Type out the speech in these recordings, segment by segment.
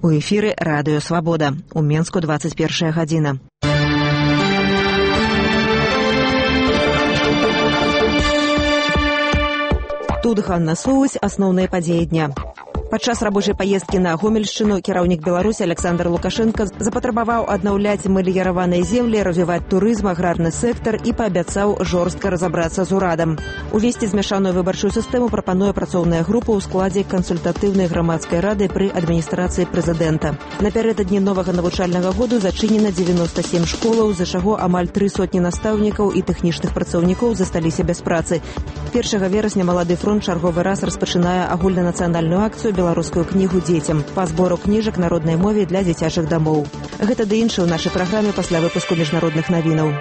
У эфіры радыё «Свабода». У Менску 21 гадзіна. Тут Ганна Соусь, асноўныя падзеі дня. Падчас рабочай паездкі на Гомельшчыну кіраўнік Беларусі Александр Лукашенко запатрабаваў аднаўляць мэліяраваныя землі, развіваць турызм, аграрны сектар і паабяцаў жорстка разабрацца з урадам. Увесці змяшаную выбарчую сістэму прапануе працоўная група ў складзе кансультатыўнай грамадскай рады пры адміністрацыі прэзідэнта. Напярэдадні новага навучальнага году зачынена 97 школаў, з-за чаго амаль 300 настаўнікаў і тэхнічных працаўнікоў засталіся без працы. 1 верасня «Малады фронт» чарговы раз распачынае агульнанацыянальную акцыю беларускую кнігу дзецям па збору кніжак на роднай мове для дзіцячых дамоў. Гэта ды іншае ў нашай праграме пасля выпуску міжнародных навінаў.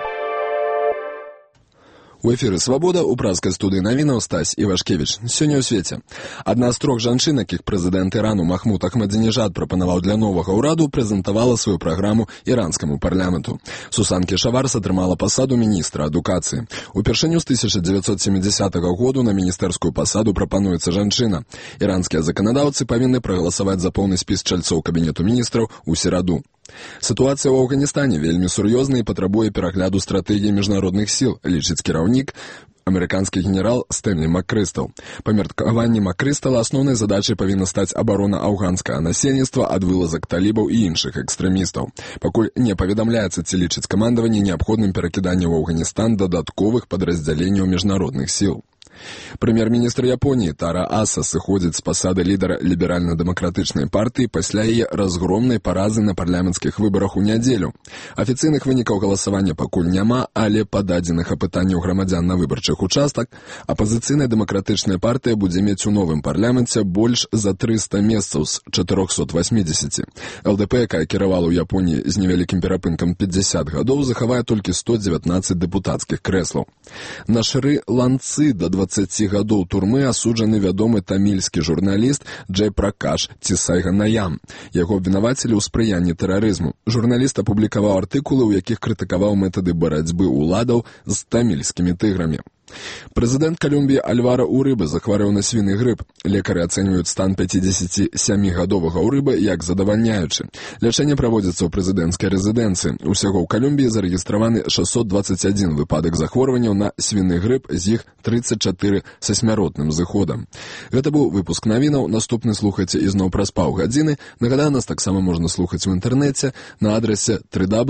У эфіры «Свабода» у пражскай студыі навінаў Стась Івашкевіч. Сёння ў свеце. Адна з 3 жанчын, якіх прэзідэнт Ірану Махмуд Ахмадзінежад прапанаваў для новага ўраду, прэзентавала сваю праграму іранскаму парламенту. Сусан Кешаварс атрымала пасаду міністра адукацыі. Упершыню з 1970 году на міністэрскую пасаду прапануецца жанчына. Іранскія заканадаўцы павінны прагаласаваць за поўны спіс чальцоў кабінету міністраў у сераду. Сітуацыя ў Афганістане вельмі сур'ёзна і патрабуе перагляду стратэгіі міжнародных сіл, лічыць кіраўнік, амерыканскі генерал Стэнлі Маккрыстал. Па меркаванні Маккрыстала асноўнай задачай павінна стаць абарона афганскага насельніцтва ад вылазак талібаў і іншых экстрэмістаў. Пакуль не паведамляецца, ці лічыць камандаванне неабходным перакіданне ў Афганістан дадатковых падраздзяленняў міжнародных сіл. Прэм'ер-міністр Японіі Тара Аса сыходзіць з пасады лідара ліберальна-дэмакратычнай партыі пасля яе разгромнай паразы на парламенцкіх выбарах у нядзелю. Афіцыйных вынікаў галасавання пакуль няма, але па дадзеных апытанняў грамадзян на выбарчых участках апазіцыйная дэмакратычная партыя будзе мець у новым парламенце больш за 300 месцаў з 480. ЛДП, якая кіравала ў Японіі з невялікім перапынкам 50 гадоў, захавае толькі 119 дэпутацкіх крэслаў. На Шры-Ланцы да 20 гадоў турмы асуджаны вядомы тамільскі журналіст Джай Пракаш Цісайганаям. Яго абвінавацілі ў спрыянні тэрарызму. Журналіст апублікаваў артыкулы, у якіх крытыкаваў метады барацьбы ўладаў з тамільскімі тыграмі. Прэзідэнт Калумбіі Альвара Урыба захварэў на свіны грып. Лекары ацэньваюць стан 57-гадовага Урыба як задавальняючы. Лячэнне праводзіцца ў прэзідэнцкай рэзідэнцыі. Усяго ў Калумбіі зарэгістраваны 621 выпадак захворванняў на свіны грып, з іх 34 са смяротным зыходам. Гэта быў выпуск навінаў. Наступны слухайце ізноў праз паўгадзіны. Нагадаю, нас таксама можна слухаць у інтэрнэце на адрасе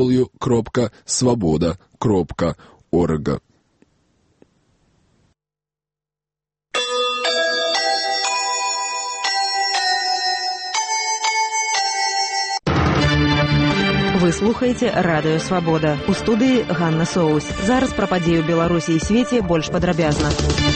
www.svoboda.org. Вы слухаеце радыё «Свабода». У студыі Ганна Соусь. Зараз пра падзеі ў Беларусі і свеце больш падрабязна.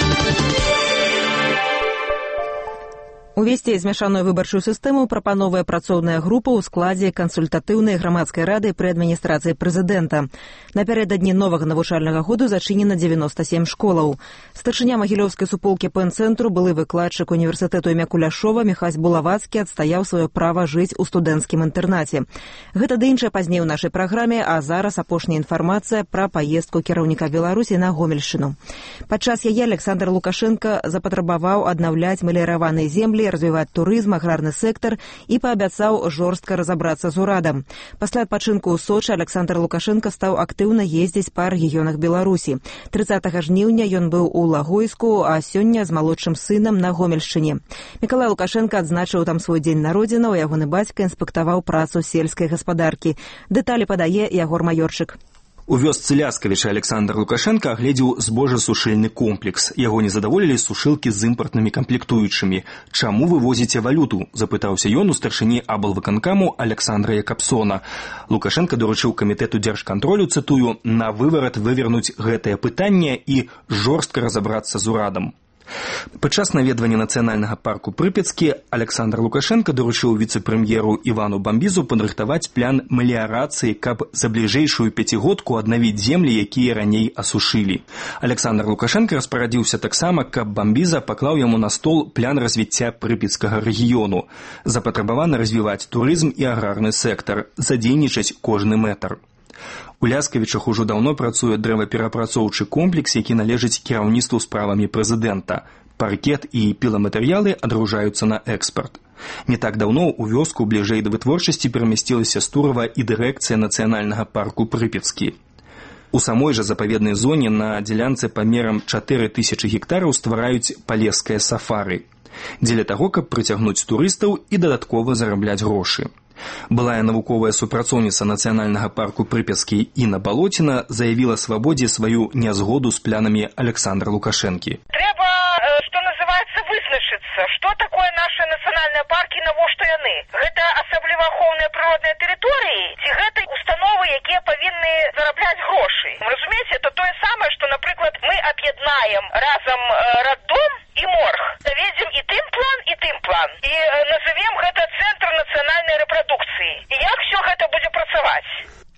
Увесці змяшаную выбарчую сістэму прапановая працоўная група ў складзе кансультатыўнай грамадскай рады пры адміністрацыі прэзідэнта. Напярэдадні новага навучальнага году зачынена 97 школаў. Старшыня магілёўскай суполкі пэн-цэнтру, былы выкладчык універсітэту імя Куляшова Міхась Булавацкі адстаяў сваё права жыць у студэнцкім інтэрнаце. Гэта ды іншае пазней у нашай праграме, а зараз апошняя інфармацыя пра паездку кіраўніка Беларусі на Гомельшчыну. Падчас яе Александр Лукашенко запатрабаваў аднаўляць мэліяраваныя землі, развіваць турызм, аграрны сектар і паабяцаў жорстка разабрацца з урадам. Пасля адпачынку ў Сочы Александр Лукашенко стаў актыўна ездзіць па рэгіёнах Беларусі. 30 жніўня ён быў у Лагойску, а сёння з малодшым сынам на Гомельшчыне. Мікалай Лукашенко адзначыў там свой дзень народзінаў, ягоны бацька інспектаваў працу сельскай гаспадаркі. Дэталі падае Ягор Маёрчык. У вёсцы Ляскавіча Александр Лукашенко агледзеў збожжасушыльны комплекс. Яго не задаволілі сушылкі з імпартнымі камплектуючымі. «Чаму вы возіце валюту?» – запытаўся ён у старшыні аблвыканкаму Александра Якабсона. Лукашенко доручыў камітэту дзяржкантролю, цытую, «на выварат вывернуць гэтае пытанне і жорстка разабрацца з урадам». Падчас наведвання нацыянальнага парку Прыпецкі Александр Лукашенко доручыў віцэ-прэм'еру Івану Бамбізу падрыхтаваць план мэліярацыі, каб за бліжэйшую пяцігодку аднавіць землі, якія раней асушылі. Александр Лукашенко распарадзіўся таксама, каб Бамбіза паклаў яму на стол план развіцця прыпецкага рэгіёну. Запатрабавана развіваць турызм і аграрны сектар, задзейнічаць кожны метр. У Ляскавічах ужо даўно працуе дрэваперапрацоўчы комплекс, які належыць кіраўніцтву справамі прэзідэнта. Паркет і піламатэрыялы адружаюцца на экспарт. Не так даўно ў вёску бліжэй да вытворчасці перамясцілася Стурава і дырэкцыя нацыянальнага парку Прыпецкі. У самой жа запаведнай зоне на дзелянцы памерам 4000 гектараў ствараюць палескае сафары. Дзеля таго, каб прыцягнуць турыстаў і дадаткова зарабляць грошы. Былая навуковая супрацоўніца нацыянальнага парку Прыпецкі Інна Балоціна заявіла свабодзе сваю нязгоду з планамі Александра Лукашэнкі. Трэба, што называецца, вызначыцца, што такое наши нацыянальныя паркі, навошта яны. Гэта асабліва ахоўныя прыродныя тэрыторыі, ці гэта установы, якія павінны зарабляць грошы. Разумееце, это тое самае, што, напрыклад, мы аб'яднаем разам роддом і морг. Заведзем і тым план, і назовем гэта цэнтр нацыянальнай рэпрадукцыі. І як все гэта будзе працаваць?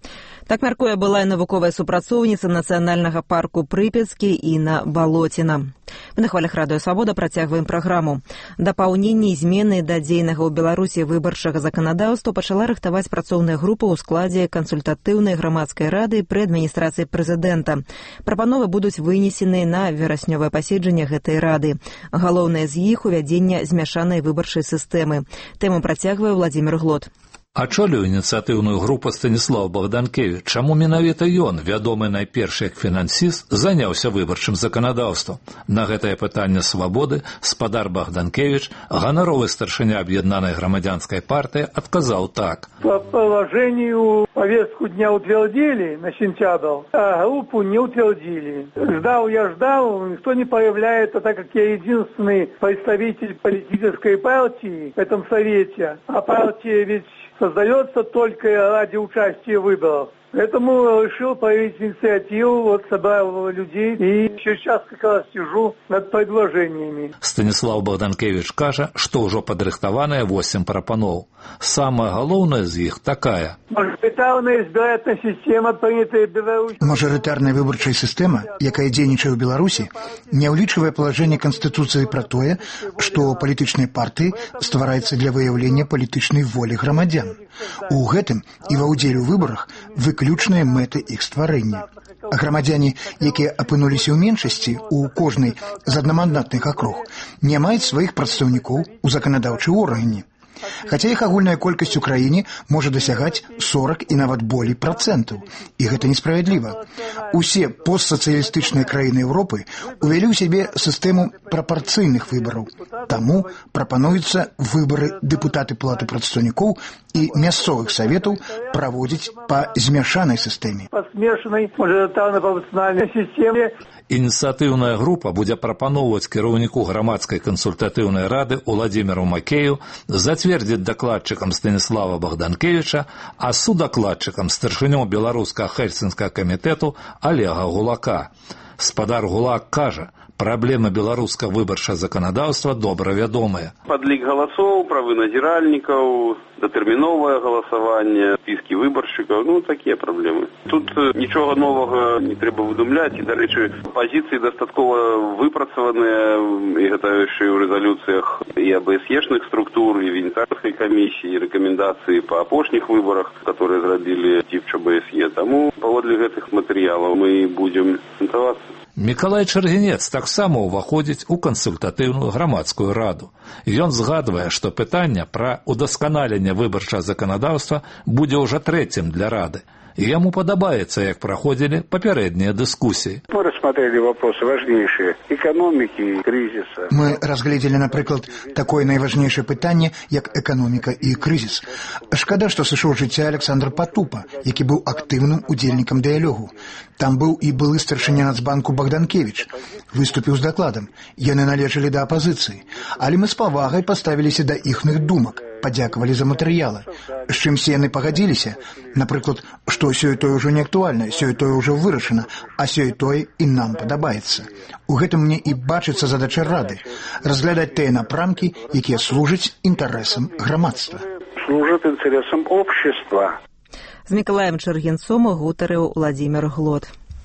Так мяркуе былая навуковая супрацоўніца нацыянальнага парку Прыпецкі Інна Балоціна. Мы на хвалях Радыё Свабода працягваем праграму. Дапаўненне і змены да дзейнага ў Беларусі выбарчага заканадаўства пачала рыхтаваць працоўная група ў складзе кансультатыўнай грамадскай рады пры адміністрацыі прэзідэнта. Прапановы будуць вынесены на вераснёвае паседжанне гэтай рады. Галоўнае з іх увядзенне змяшанай выбарчай сістэмы. Тэму працягвае Владзімір Глот. Ачоліў ініцыятыўную групу Станіслав Богданкевіч. Чаму менавіта ён, вядомы найперш як фінансіст, заняўся выбарчым заканадаўствам? На гэтае пытанне свабоды спадар Богданкевіч, ганаровы старшыня аб'яднанай грамадзянскай партыі, адказаў так. По положению повестку дня утвердили на сентябрь, а группу не утвердили. Ждал, никто не появляется, так как я единственный представитель политической партии в этом совете, а партия ведь создается только ради участия в выборах. Поэтому решил проявить инициативу, собрал людей и сейчас как раз сижу над предложениями. Станіслав Богданкевіч кажа, што ўжо падрыхтаваныя 8 прапаноў. Самая галоўная з іх такая. Мажоритарная избирательная система, принятая в Беларуси. Мажоритарная выбарчая сістэма, якая дзейнічае ў Беларусі, не ўлічвае палажэнне Канстытуцыі пра тое, што палітычныя партыі ствараюцца для выяўлення палітычнай волі грамадзян. У гэтым і ва ўдзеле ў выбарах выключныя мэты іх стварэння. Грамадзяне, якія апынуліся ў меншасці ў кожнай з аднамандатных акруг, не маюць сваіх прадстаўнікоў у заканадаўчай органе. Хаця іх агульная колькасць у краіне можа дасягаць 40 і нават болей процентаў. І гэта несправядліва. Усе постсацыялістычныя краіны Еўропы увялі ў сябе сістэму прапарцыйных выбараў. Таму прапануецца выбары дэпутаты палаты прадстаўнікоў і мясцовых саветаў праводзіць па змяшанай сістэме. Па смешанай мажоритарна-прапарцыйнай сістэме. Ініцыятыўная група будзе прапаноўваць кіраўніку грамадскай кансультатыўнай рады Уладзіміру Макею зацвердзіць дакладчыкам Станіслава Богданкевіча, а судакладчыкам старшынём беларуска-хельсінскага камітэту Олега Гулака. Спадар Гулак кажа, праблемы беларускага выбарчага заканадаўства добра вядомыя. Падлік галасоў, правы назіральнікаў, датэрміновае галасаванне, спіскі выбаршчыкаў, такія праблемы. Тут нічога новага не трэба выдумляць, і, дарэчы, пазіцыі дастаткова выпрацаваныя, і гэта яшчэ ў рэзалюцыях і АБСЕшных структур, і Венецыянскай камісіі, і рэкамендацыі па апошніх выбарах, которые зрабілі ТІПЧ АБСЕ. Таму паводле гэтых матэрыялаў мы будзем цэнтравацца. Мікалай Чаргінец таксама ўваходзіць у кансультатыўную грамадскую раду. Ён згадвае, што пытанне пра удасканаленне выбарчага заканадаўства будзе ўжо трэцім для рады. И ему падабаецца, як праходзілі папярэднія дыскусіі. Мы рассмотрели вопросы важнейшие экономики и кризиса. Мы разглядели, например, такое найважнейшее пытанне, як экономика и кризис. Шкада, што сышоў жыцця Александр Патупа, які быў актыўным удзельнікам дыялогу. Там быў і былы старшыня Нацбанку Богданкевіч. Выступіў з дакладам. Яны належалі да апазіцыі. Але мы з павагай паставіліся да іхных думак. Падзякавалі за матэрыялы. З чымся яны пагадзіліся. Напрыклад, што сёе-тое ўжо не актуальна, сёе-тое ўжо вырашана, а сёе-тое і нам падабаецца. У гэтым мне і бачыцца задача рады – разглядаць тыя напрамкі, якія служаць інтарэсам грамадства. Служаць інтарэсам общества. З Мікалаем Чаргінцом гутарыў Владзімір Глот.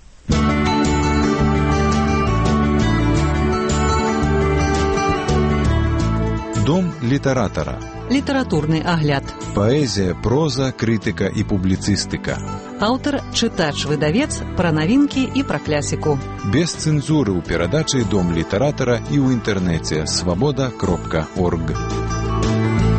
Дом літаратара. Літаратурны агляд. Паэзія, проза, крытыка і публіцыстыка. Аўтар, чытач-выдавец, пра навінкі і пра клясіку. Без цэнзуры ў перадачы Дом літаратара і ў інтэрнэце свабода.орг.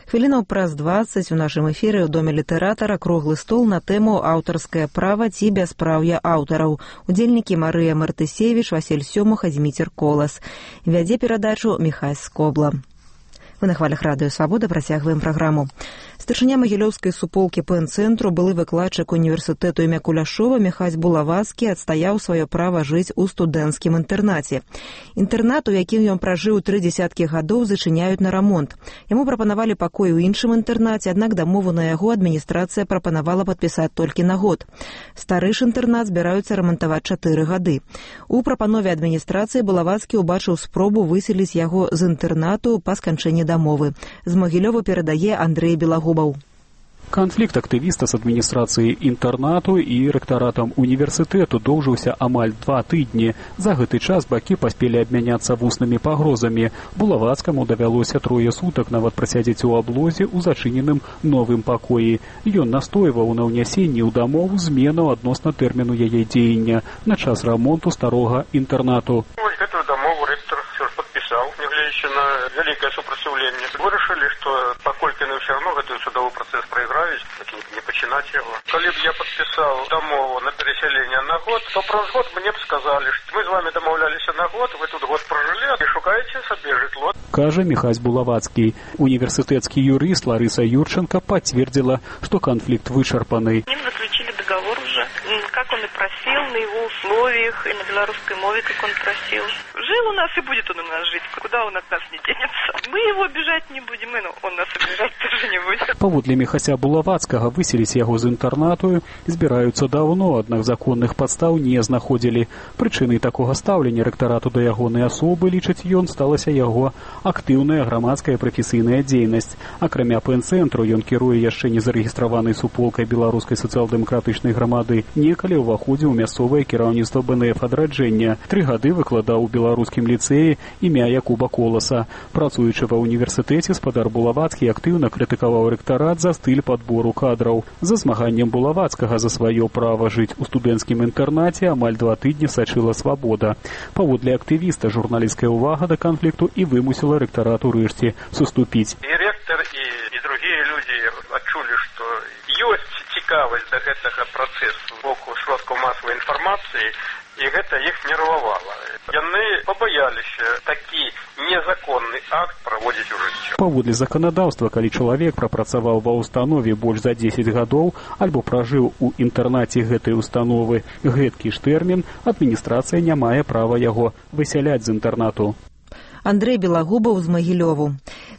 Хвілінаў праз 20 у нашым эфіры ў доме літаратара круглы стол на тэму аўтарскае права ці бяспраўе аўтараў. Удзельнікі Марыя Мартысевіч, Васіль Сёмух, Дзміцер Колас. Вядзе перадачу Міхась Скобла. Мы на хвалях радыё «Свабода» працягваем праграму. Старшыня магілёўскай суполкі ПН-цэнтру, былы выкладчык універсітэту імя Куляшова Міхась Булавацкі адстаяў сваё права жыць у студэнцкім інтэрнаце. Інтэрнат, у якім ён пражыў 30 гадоў, зачыняюць на рамонт. Яму прапанавалі пакой у іншым інтэрнаце, аднак дамову на яго адміністрацыя прапанавала падпісаць толькі на год. Старыш інтэрнат збіраюцца рамантаваць 4 гады. У прапанове адміністрацыі Булавацкі ўбачыў спробу выселіць яго з інтэрнату па сканчэнні дамовы. З Магілёва перадае Андрэй Белагубаў. Канфлікт актывіста з адміністрацыяй інтэрнату і рэктаратам універсітэту доўжыўся амаль 2 тыдні. За гэты час бакі паспелі абмяняцца вуснымі пагрозамі. Булавацкаму давялося 3 сутак нават прасядзець у аблозе ў зачыненым новым пакоі. Ён настойваў на ўнясенні ў дамову зменаў адносна тэрміну яе дзеяння на час рамонту старога інтэрнату. Гэтую дамову рэктар падпісаў, нягледзячы на вялікае супраціўленне. Вырашылі, што паколькі яны ўсё адно гэты судовы працэс прайграюць, не пачынаць яго. Калі б я падпісаў дамову на перасяленне на год, то праз год мне б сказалі, што мы з вамі дамаўляліся на год, вы тут год пражылі, і шукаеце сабе жытло. Кажа Міхась Булавацкі. Універсітэцкі юрыст Ларыса Юрченко подтвердила, что конфликт вычерпанный. С ним заключили договор уже, как он и просил, на его условиях, и на белорусской мове, как он просил. Жил у нас и будет он у нас жить, куда он от нас не денется. Мы его обижать не будем, и он нас обижать тоже не будет. Паводле Міхася Булавацкага выселіць яго з інтэрнату збіраюцца даўно, аднак законных падстаў не знаходзілі. Прычынай такога стаўлення рэктарату да ягонай асобы, лічыць ён, сталася яго актыўная грамадская прафесійная дзейнасць. Акрамя ПН-цэнтру ён кіруе яшчэ не зарэгістраванай суполкай беларускай сацыял-дэмакратычнай грамады. Некалі ўваходзіў у мясцовае кіраўніцтва БНФ адраджэння. 3 гады выкладаў у беларускім ліцэі імя Якуба Коласа. Працуючы ва універсітэце, спадар Булавацкі актыўна крытыкаваў рэктарат за стыль падбору кадраў. За змаганнем Булавацкага за сваё права жыць у студэнцкім інтэрнаце амаль 2 тыдні сачыла «Свабода». Паводле актывіста журналісцкая ўвага да канфлікту і вымусіла рэктарату рэшце суступіць. І рэктар, і другія людзі адчулі, што ёсць цікавасць да гэтага працэсу з боку сродкаў масавай інфармацыі, і гэта іх нервавала. Яны пабаяліся такі незаконны акт праводзіць у жыццё. Паводле заканадаўства, калі чалавек прапрацаваў ва ўстанове больш за 10 гадоў альбо пражыў у інтэрнаце гэтай установы гэткі ж тэрмін, адміністрацыя не мае права яго высяляць з інтэрнату. Андрэй Белагубаў з Магілёву.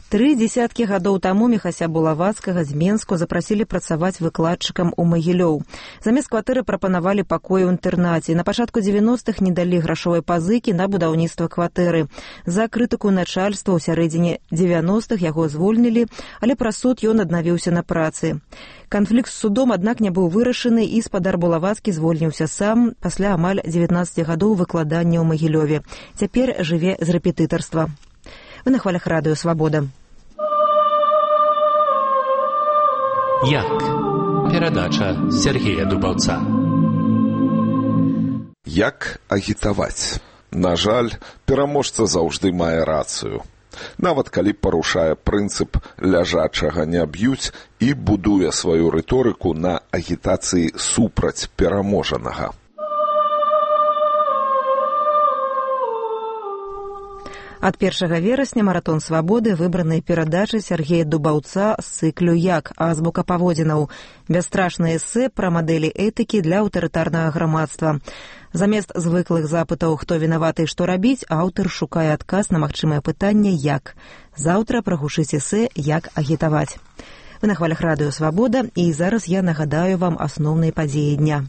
30 гадоў таму Міхася Булавацкага з Менску запрасілі працаваць выкладчыкам у Магілёў. Замест кватэры прапанавалі пакой у інтэрнаце. На пачатку 90-х не далі грашовай пазыкі на будаўніцтва кватэры. За крытыку начальства ў сярэдзіне 90-х яго звольнілі, але праз суд ён аднавіўся на працы. Канфлікт з судом, аднак, не быў вырашаны, і спадар Булавацкі звольніўся сам пасля амаль 19 гадоў выкладання ў Магілёве. Цяпер жыве з рэпетытарства. Вы на хвалях радыё «Свабода». Як? Перадача Сергея Дубаўца. Як агітаваць? На жаль, пераможца заўжды мае рацыю. Нават калі парушае прынцып ляжачага не б'юць і будуе сваю рыторыку на агітацыі супраць пераможанага. Ад 1 верасня маратон «Свабоды» выбраныя перадачы Сергея Дубаўца з цыклю «Як? Азбука паводзінаў». Бясстрашныя эсэ пра мадэлі этыкі для аўтарытарнага грамадства. Замест звыклых запытаў «Хто вінаваты і што рабіць?», аўтар шукае адказ на магчымае пытанне «Як?». Заўтра прагучыць эсэ «Як агітаваць». Вы на хвалях радыё «Свабода», і зараз я нагадаю вам асноўныя падзеі дня.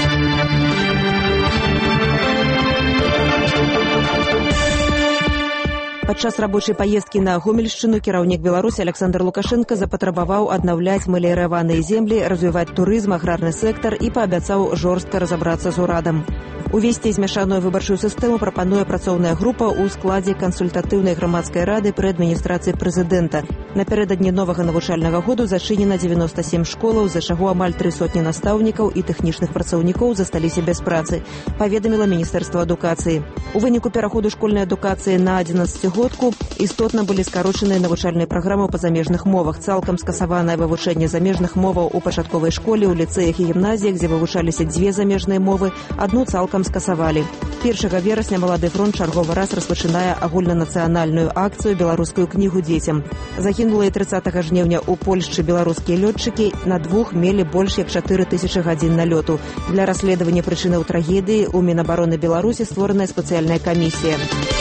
Падчас рабочай паездкі на Гомельшчыну кіраўнік Беларусі Александр Лукашенко запатрабаваў аднаўляць мэліяраваныя землі, развіваць турызм, аграрны сектар і паабяцаў жорстка разабрацца з урадам. Увесці змяшаную выбарчую сістэму прапануе працоўная група ў складзе кансультатыўнай грамадскай рады пры адміністрацыі прэзідэнта. Напярэдадні новага навучальнага году зачынена 97 школаў, з-за чаго амаль 300 настаўнікаў і тэхнічных працаўнікоў засталіся без працы, паведаміла Міністэрства адукацыі. У выніку пераходу школьнай адукацыі на 11-годку істотна былі скарочаныя навучальныя праграмы ў пазамежных мовах. Цалкам скасаванае вывучэнне замежных моваў у пачатковай школе, у ліцэях і гімназіях, дзе вывучаліся 2 замежныя мовы, адну цалкам скасавалі. 1 верасня Малады фронт чарговы раз распачынае агульнанацыянальную акцыю «Беларускую кнігу дзецям». Загінула і 30 жніўня ў Польшчы беларускія лётчыкі, на 2 мелі больш як 4000 гадзін налёту. Для расследавання прычынаў трагедыі ў Мінабароны Беларусі створаная спецыяльная камісія.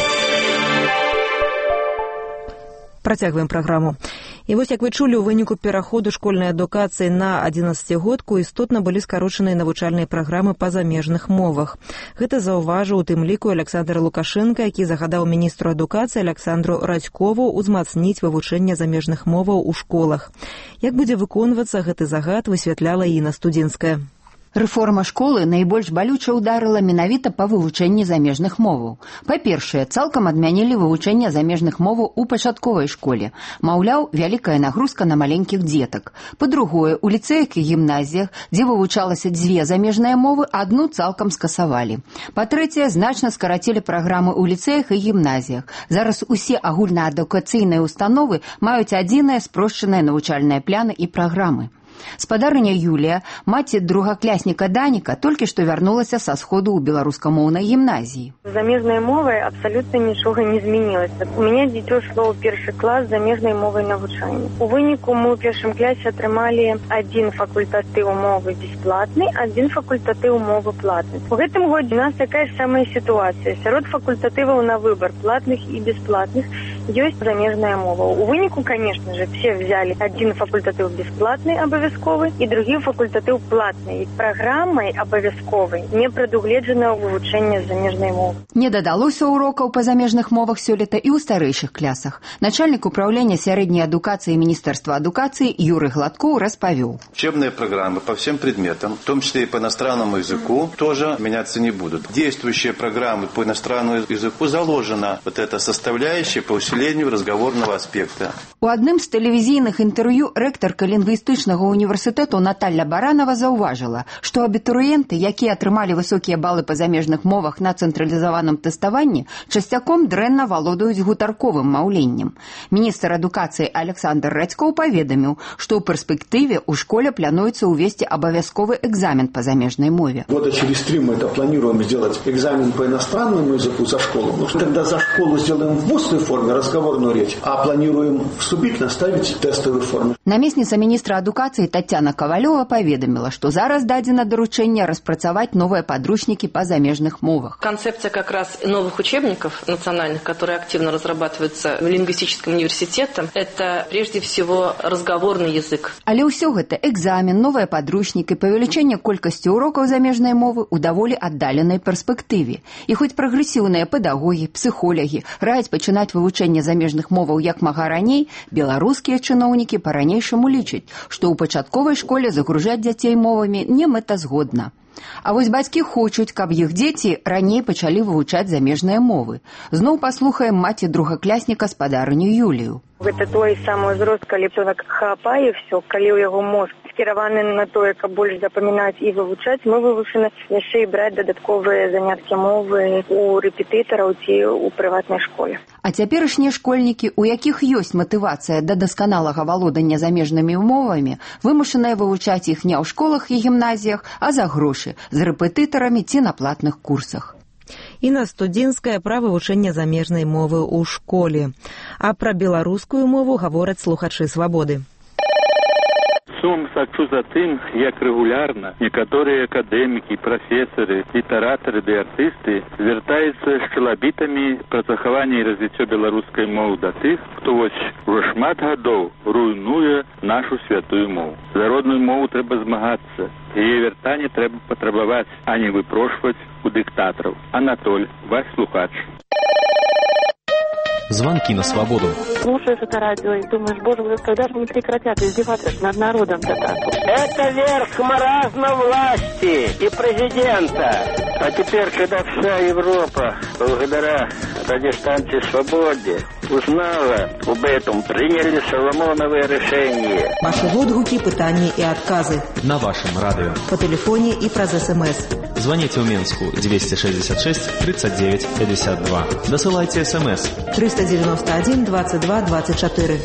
Працягваем праграму. І вось, як вы чулі, у выніку пераходу школьнай адукацыі на 11-годку істотна былі скарочаныя навучальныя праграмы па замежных мовах. Гэта заўважыў у тым ліку Александр Лукашенко, які загадаў міністру адукацыі Александру Радзькову ўзмацніць вывучэнне замежных моваў у школах. Як будзе выконвацца гэты загад, высвятляла Інна Студзінская. Рэформа школы найбольш балюча ўдарыла менавіта па вывучэнні замежных моваў. Па-першае, цалкам адмянілі вывучэнне замежных моваў у пачатковай школе. Маўляў, вялікая нагрузка на маленькіх дзетак. Па-другое, у ліцэях і гімназіях, дзе вывучалася 2 замежныя мовы, адну цалкам скасавалі. Па-трэцяе, значна скарацілі праграмы ў ліцэях і гімназіях. Зараз усе агульнаадукацыйныя установы маюць адзіныя спрошчаныя навучальныя пляны і праграмы. Спадарыня Юлія, маці другаклясніка Даніка, толькі што вярнулася са сходу ў беларускамоўнай гімназіі. Замежной мовой абсолютно ничего не изменилось. У меня дитё шло в 1 класс замежной мовой навучання. У выніку мы ў 1 класе атрымалі 1 факультатыў мовы бесплатны, 1 факультатыў мовы платны. У гэтым годзе у нас такая ж самая ситуация. Сярод факультатываў на выбор платных и бесплатных ёсць замежная мова. У выніку, конечно же, все взяли 1 факультатыў бесплатный обовязковый и другі факультатыў платный. Программой обовязковой не прадугледжана вывучэнне замежнай мовы. Не дадалося урокаў па замежных мовах сёлета і ў старэйшых класах. Начальник управления сярэдняй адукацыі Министерства адукацыі Юрий Гладкоў распавёў. Учебные программы по всем предметам, в том числе и по иностранному языку, тоже меняться не будут. Действующие программы по иностранному языку заложена вот эта составляющая по усилению разговорного аспекта. У адным з тэлевізійных інтэрв'ю рэктарка лінгвістычнага універсітэту Наталья Баранова заўважыла, што абітурыенты, якія атрымалі высокія балы па замежных мовах на цэнтралізаваным тэставанні, часцяком дрэнна валодаюць гутарковым маўленнем. Міністр адукацыі Александр Радзькову паведаміў, што ў перспектыве ў школе плануецца ўвесці абавязковы экзамен по замежной мове. Года через 3 мы это планируем сделать экзамен по иностранному языку за школу. Тогда за школу сделаем в устной форме разговорную речь, а планируем вступительно ставить тестовую форму. Намесніца міністра адукацыі Тацяна Кавалёва паведаміла, што зараз дадзена даручэнне распрацаваць новыя падручнікі па замежных мовах. Концепция как раз новых учебников национальных, которые активно разрабатываются лингвистическим университетом, это прежде всего разговорный язык. Але ўсё гэта экзамен, новыя падручнікі, павелічэнне колькасці урокаў замежнай мовы ў даволі аддаленай перспектыве. І хоць прагрэсіўныя педагогі, псіхолагі раяць пачынаць вывучэнне замежных моваў як мага раней, беларускія чыноўнікі па-ранейшаму лічаць, што ў пачатковай школе загружаць дзяцей мовамі не мэтазгодна. А вось бацькі хочуць, каб іх дзеці раней пачалі вывучаць замежныя мовы. Зноў паслухаем маці другаклясніка спадарыню Юлію. Гэта той самы ўзрост, калі ребенок хапае ўсё, калі ў яго мозг скіраваны на тое, каб больш запамінаць і вывучаць, мы вывучаны яшчэ і браць дадатковыя заняткі мовы у рэпетытараў ці ў прыватнай школе. А цяперашнія школьнікі, у якіх ёсць матывацыя да дасканалага валодання замежнымі мовамі, вымушаныя вывучаць іх не ў школах і гімназіях, а за грошы, з рэпетытарамі ці на платных курсах. Інна Студзінская пра вывучэнне замежнай мовы ў школе. А пра беларускую мову гавораць слухачы «Свабоды». Сум сачу за тым, як рэгулярна некаторыя акадэмікі, прафесары, літаратары ды артысты звяртаюцца з чалабітамі пра захаванне і развіццё беларускай мовы да тых, хто вось ужо шмат гадоў руйнуе нашу святую мову. За родную мову трэба змагацца, яе вяртанне трэба патрабаваць, а не выпрошваць у дыктатараў. Анатоль, ваш слухач. Звонки на свободу. Слушаешь это радио и думаешь, боже мой, когда же не прекратят издеваться над народом-то так? Это верх маразма власти и президента. А теперь, когда вся Европа, благодаря радиостанции «Свободе», узнала об этом, приняли Соломоновое решение. Ваши отгуки, пытания и отказы. На вашем радио. По телефоне и праз СМС. Звоните в Минску 266 39 52. Досылайте СМС 391 22 24.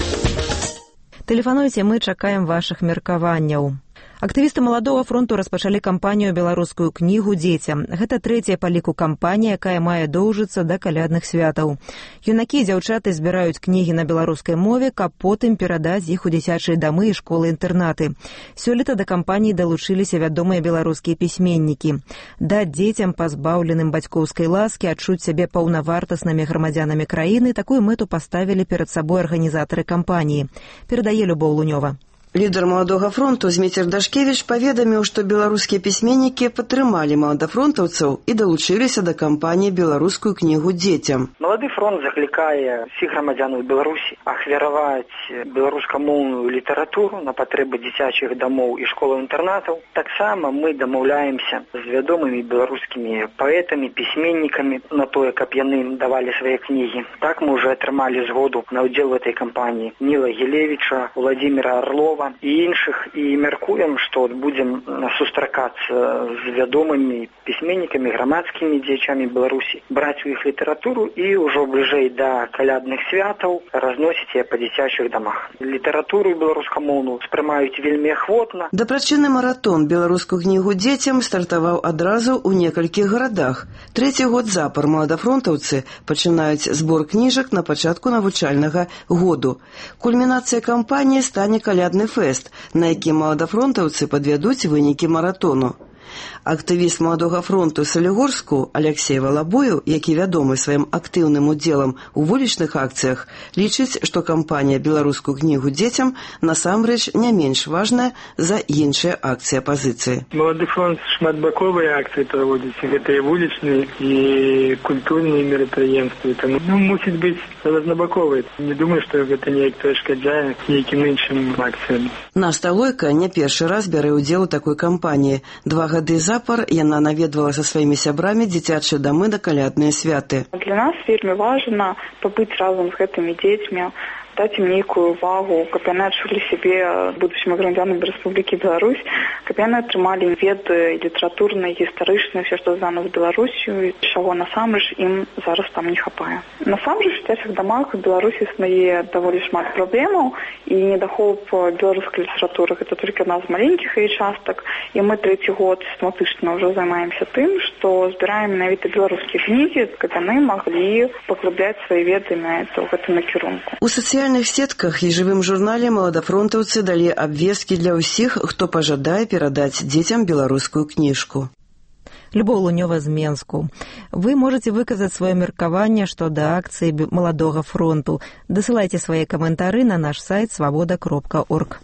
Тэлефануйце, мы чакаем вашых меркаванняў. Актывісты маладога фронту распачалі кампанію «Беларускую кнігу дзецям». Гэта трэцяя па ліку кампанія, якая мае доўжыцца да калядных святаў. Юнакі і дзяўчаты збіраюць кнігі на беларускай мове, каб потым перадаць іх у дзіцячыя дамы і школы-інтэрнаты. Сёлета да кампаніі далучыліся вядомыя беларускія пісьменнікі. Даць дзецям, пазбаўленым бацькоўскай ласкі, адчуць сябе паўнавартаснымі грамадзянамі краіны, такую мэту паставілі перад сабой арганізатары кампаніі. Перадае Любоў Лунёва. Лідар маладога фронту Зміцер Дашкевіч паведаміў, што беларускія пісьменнікі падтрымалі маладафронтаўцаў і далучыліся да кампаніі «Беларускую кнігу дзецям». Малады фронт заклікае всіх грамадзянаў Беларусі ахвяраваць беларускамоўную літаратуру на патрэбы дзіцячых дамоў і школаў-інтэрнатаў. Таксама мы дамаўляемся з вядомымі беларускімі паэтамі, пісьменнікамі на тое, каб яны давалі свае кнігі. Так мы ўжо атрымалі згоду на ўдзел в этой кампаніі Ніла Гілевіча, Владзіміра Арлова і іншых, і мяркуем, што будзем сустракацца з вядомымі пісьменнікамі, грамадскімі дзеячамі Беларусі, браць у іх літаратуру і ўжо бліжэй да калядных святаў разносіць яе па дзіцячых дамах. Літаратуру беларускамоўную спрымаюць вельмі ахвотна. Дапрачынны маратон «Беларускую кнігу дзецям» стартаваў адразу ў некалькіх гарадах. Трэці год запар маладафронтаўцы пачынаюць збор кніжак на пачатку навучальнага году. Кульмінацыя кампаніі стане калядны фэст, на якім маладафронтаўцы падвядуць вынікі маратону. Актывіст маладога фронту Салігорску Алексей Валабою, які вядомы сваім актыўным удзелам у вулічных акцыях, лічыць, што кампанія «Беларускую кнігу дзецям» насамрэч не менш важная за іншыя акцыі апазіцыі. Малады фронт шматбаковыя акцыі праводзіць, гэта і вулічныя, і культурныя мерапрыемствы. Таму мусіць быць разнабаковай. Не думаю, што гэта неяк перашкаджае нейкім іншым акцыям. Наша Лойка не першы раз бярэ ўдзел у такой кампаніі. 2 гады запар яна наведвала са сваімі сябрамі дзіцячыя дамы на калядныя святы. Для нас вельмі важна пабыць разам з гэтымі дзецьмі, даць ім нейкую увагу, каб яны адчулі сябе будучымі грамадзянамі Рэспублікі Беларусь, каб яны атрымалі веды літаратурныя, гістарычныя, все, што звязана з Беларусю, чаго насамрэч ім зараз там не хапае. Насамрэч у дзіцячых дамах у Беларусі існуе даволі шмат праблемаў, і недахоп беларускай літаратуры гэта толькі адна з маленькіх яе частак, і мы трэці год сістэматычна ўжо займаемся тым, што збіраем менавіта беларускія кнігі, каб яны маглі паглыбляць свае веды на гэтым накірунку. У сацыяльных сетках і жывым журнале маладафронтаўцы далі абвесткі для ўсіх, хто пажадае перадаць дзецям беларускую кніжку. Любоў Лунёва з Менску. Вы можете выказаць сваё меркаванне што да акцыі маладога фронту. Дасылайце свае каментары на наш сайт свабода.орг.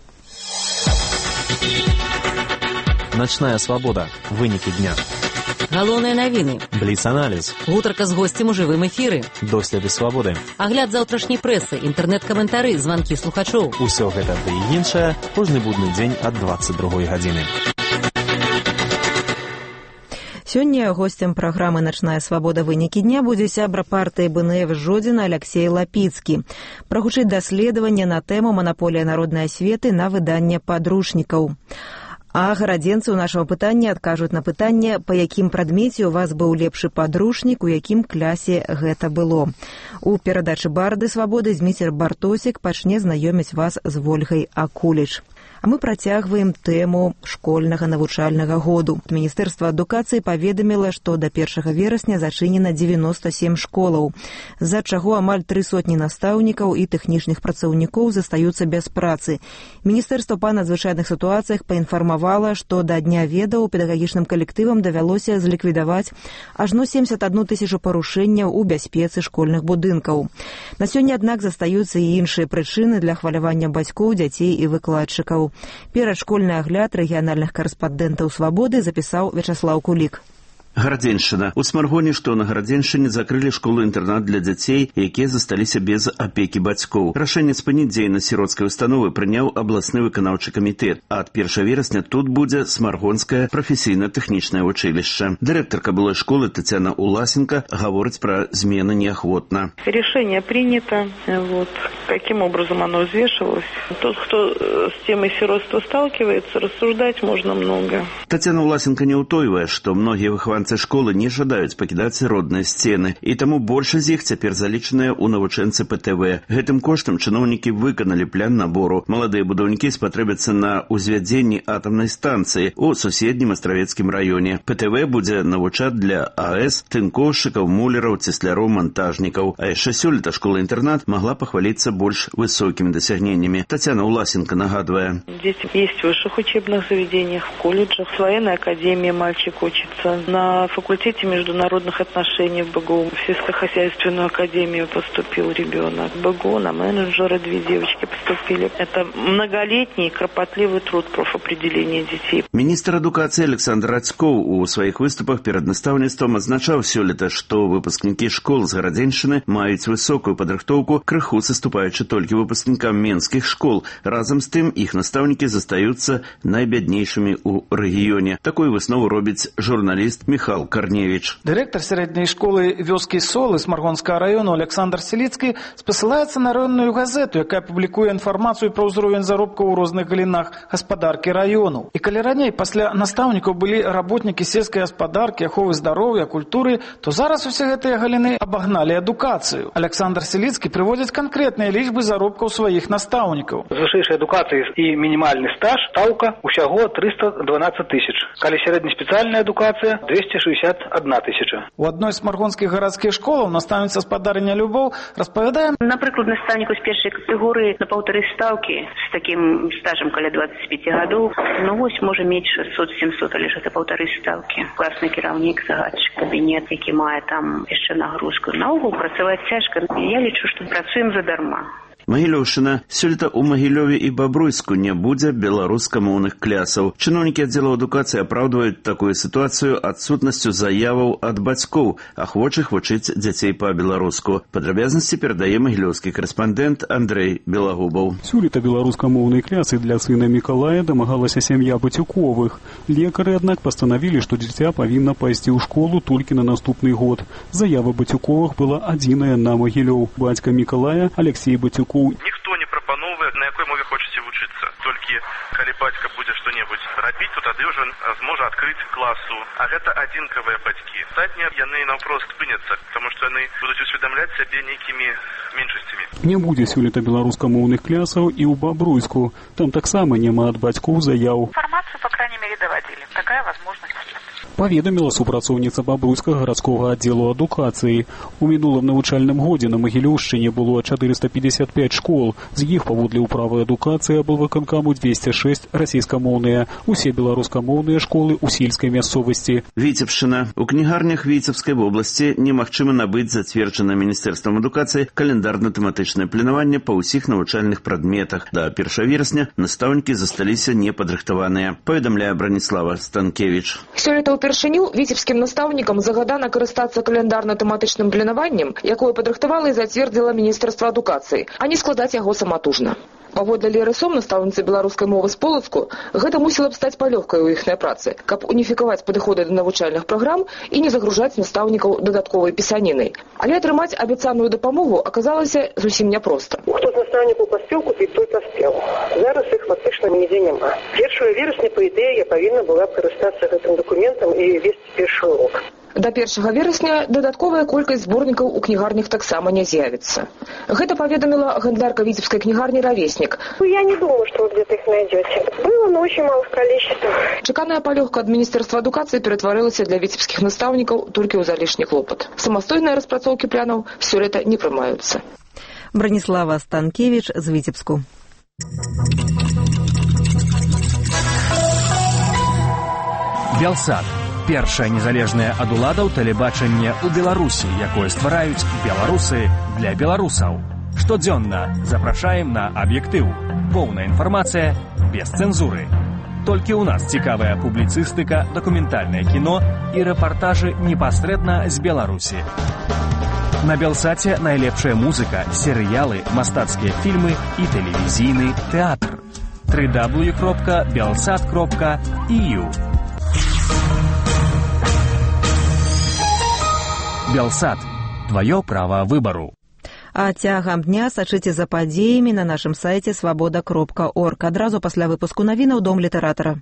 Ночная свабода. Вынікі дня. Галоўныя навіны. Бліц-аналіз. Гутарка з госцем у жывым эфіры. Доследы свабоды. Агляд заўтрашняй прэсы, інтэрнэт-каментары, званкі слухачоў. Усё гэта ды і іншае кожны будны дзень ад 22 гадзіны. Сёння госцем праграмы «Начная свабода. Вынікі дня» будзе сябра партыі БНФ Жодзіна Алексей Лапіцкі. Прагучыць даследаванне на тэму «Манаполія народнай асветы на выданне падручнікаў». А гарадзенцы ў нашага пытання адкажуць на пытанне, па якім прадмеце у вас быў лепшы падручнік, у якім клясе гэта было. У перадачы «Барды свабоды» Зміцер Бартосік пачне знаёміць вас з Вольгай Акуліч. А мы працягваем тэму школьнага навучальнага году. Міністэрства адукацыі паведаміла, што да 1 верасня зачынена 97 школаў, з-за чаго амаль 300 настаўнікаў і тэхнічных працаўнікоў застаюцца без працы. Міністэрства па надзвычайных сітуацыях паінфармавала, што да дня ведаў педагагічным калектывам давялося зліквідаваць ажно 71 000 парушэнняў у бяспецы школьных будынкаў. На сёння, аднак, застаюцца і іншыя прычыны для хвалявання бацькоў, дзяцей і выкладчыкаў. Перадшкольны агляд рэгіянальных карэспандэнтаў «Свабоды» запісаў Вячаслаў Кулік. Гарадзеншчына. У Смаргоне, што на Гарадзеншчыне, закрылі школу-інтэрнат для дзяцей, якія засталіся без апекі бацькоў. Рашэнне спыніць дзейнасць сіроцкай установы прыняў абласны выканаўчы камітэт. Ад 1 верасня тут будзе Смаргонскае прафесійна-тэхнічнае вучылішча. Дырэктарка былой школы Татьяна Уласенко говорить про змены неохотно. Решение принято. Каким образом оно взвешивалось? Тот, кто с темой сиротства сталкивается, рассуждать можно много. Татьяна Уласенко не утойвае, што многія выхаванцы школы не жадаюць пакідаць родныя сцены, і таму большасць з іх цяпер залічаныя ў навучэнцы ПТВ. Гэтым коштам чыноўнікі выканалі план набору. Маладыя будаўнікі спатрэбяцца на ўзвядзенні атамнай станцыі ў суседнім астравецкім раёне. ПТВ будзе навучаць для АЭС, тынкоўшчыкаў, мулераў, цесляроў, монтажнікаў. А яшчэ сёлета школа-інтэрнат могла пахваліцца больш высокімі дасягненнямі. Татьяна Уласенко нагадывая. Здесь есть в высших учебных заведениях, в колледжах, в военной академии мальчик учится, на факультете международных отношений в БГУ, в сельскохозяйственную академию поступил ребенок. В БГУ на менеджера 2 девочки поступили. Это многолетний кропотливый труд профопределения детей. Министр адукации Александр Радзькоў у своих выступах перед наставництвом означал сёлета, что выпускники школ з Гарадзеншчыны маюць высокую падрыхтоўку, крыху саступаючы толькі выпускникам менскіх школ. Разом с тым их наставники застаются найбяднейшими у рэгіёне. Такую выснову робіць журналист Михал Корневич. Директор средней школы вёскі Солы Смаргонского района Александр Селицкий спасылаецца на раённую газету, якая публікуе інфармацыю про ўзровень заробкаў у розных галінах гаспадаркі раёну. І калі раней пасля настаўнікаў былі работнікі сельскай гаспадаркі, аховы здароўя, культуры, то зараз усе гэтыя галіны абагналі адукацыю. Александр Селицкий прыводзіць канкрэтныя лічбы заробкаў сваіх настаўнікаў. З вышэйшай адукацыі і мінімальны стаж стаўка ўсяго 312 тысяч. Калі сярэднеспецыяльная адукацыя 261 тысяча. У адной з смаргонскіх гарадскіх школаў настаўніца спадарыня Любоў распавядае. Напрыклад, настаўніку з першай катэгорыі на 1,5 стаўкі з такім стажам каля 25 гадоў, можа мець 600-700, але ж гэта 1,5 стаўкі. Класны кіраўнік, загадчык, кабінет, які мае там яшчэ нагрузку. Наогул працаваць цяжка. Я лічу, што працуем задарма. Магілёўшчына. Сёлета ў Магілёве і Бабруйску не будзе беларускамоўных клясаў. Чыноўнікі аддзела адукацыі апраўдваюць такую сітуацыю адсутнасцю заяваў ад бацькоў, ахвочых вучыць дзяцей па-беларуску. Падрабязнасці перадае магілёўскі карэспандэнт Андрэй Белагубаў. Сёлета беларускамоўнай клясы для сына Мікалая дамагалася сям'я Бацюковых. Лекары, аднак, пастанавілі, што дзіця павінна пайсці ў школу толькі на наступны год. Заява Бацюковых была адзіная на Магілёў. Бацька Мікалая, Алексей Бацюкоў. Ніхто не прапановвае, на якой мове хочаце вучыцца. Толькі калі бацька будзе што-небудзь рабіць, то тады ўжо зможа адкрыць класу. А гэта адзінкавыя бацькі. Астатнія яны наўпрост спыняцца, таму што яны будуць усведамляць сябе нейкімі меншасцямі. Не будзе сёлета беларускамоўных клясаў і ў Бабруйску. Там таксама няма ад бацькоў заяў. Информацию, по крайней мере, доводили. Такая возможность есть. Паведаміла супрацоўніца Бабруйскага гарадскога аддзелу адукацыі. У мінулым навучальным годзе на Магілёўшчыне было 455 школ. З іх паводле ўправы адукацыі аблвыканкаму 206 расійскамоўныя. Усе беларускамоўныя школы ў сельскай мясцовасці. Віцебшчына. У кнігарнях Віцебскай вобласці немагчыма набыць зацверджанае міністэрствам адукацыі каляндарна-тэматычнае планаванне па ўсіх навучальных прадметах. Да 1 верасня настаўнікі засталіся непадрыхтаваныя. Паведамляе Браніслава Станкевіч. Сёлета упершыню віцебскім настаўнікам загадана карыстацца каляндарна-тэматычным планаваннем, якое падрыхтавала і зацвердзіла міністэрства адукацыі, а не складаць яго саматужна. Паводле Леры Сом, настаўніцы беларускай мовы з Полацку, гэта мусіла б стаць палёгкай у іхнай працы, каб уніфікаваць падыходы да навучальных праграм і не загружаць настаўнікаў дадатковай пісанінай. Але атрымаць абяцаную дапамогу аказалася зусім няпроста. Хто з настаўнікаў паспеў купіць, той паспеў. Зараз іх фактычна нідзе няма. 1 верасня, па ідэі, я павінна была карыстацца гэтым дакументам і весці першы урок. До 1 верасня дадатковая колькасць зборнікаў у кнігарнях таксама не з'явіцца. Гэта паведаміла гандлярка віцебскай кнігарні «Ровесник». Я не думаю, что вы где-то их найдете. Было, но очень мало в количестве. Чаканая палёгка ад міністэрства адукацыі ператварылася для віцебскіх настаўнікаў толькі ў залішні клопат. Самастойныя распрацоўкі планаў сёлета не прымаюцца. Браніслава Станкевіч з Віцебску. Белсад. Першае незалежнае ад уладаў тэлебачанне ў Беларусі, якое ствараюць беларусы для беларусаў. Штодзённа запрашаем на аб'ектыў. Поўная інфармацыя без цэнзуры. Толькі ў нас цікавая публіцыстыка, дакументальнае кіно і рэпартажы непасрэдна з Беларусі. На Белсаце найлепшая музыка, серыялы, мастацкія фільмы і тэлевізійны тэатр. www.belsat.eu Белсат. Твое право выбору. А цягам дня сачыце за падзеямі на нашым сайце свабода.орг. Адразу пасля выпуску навінаў Дом літаратара.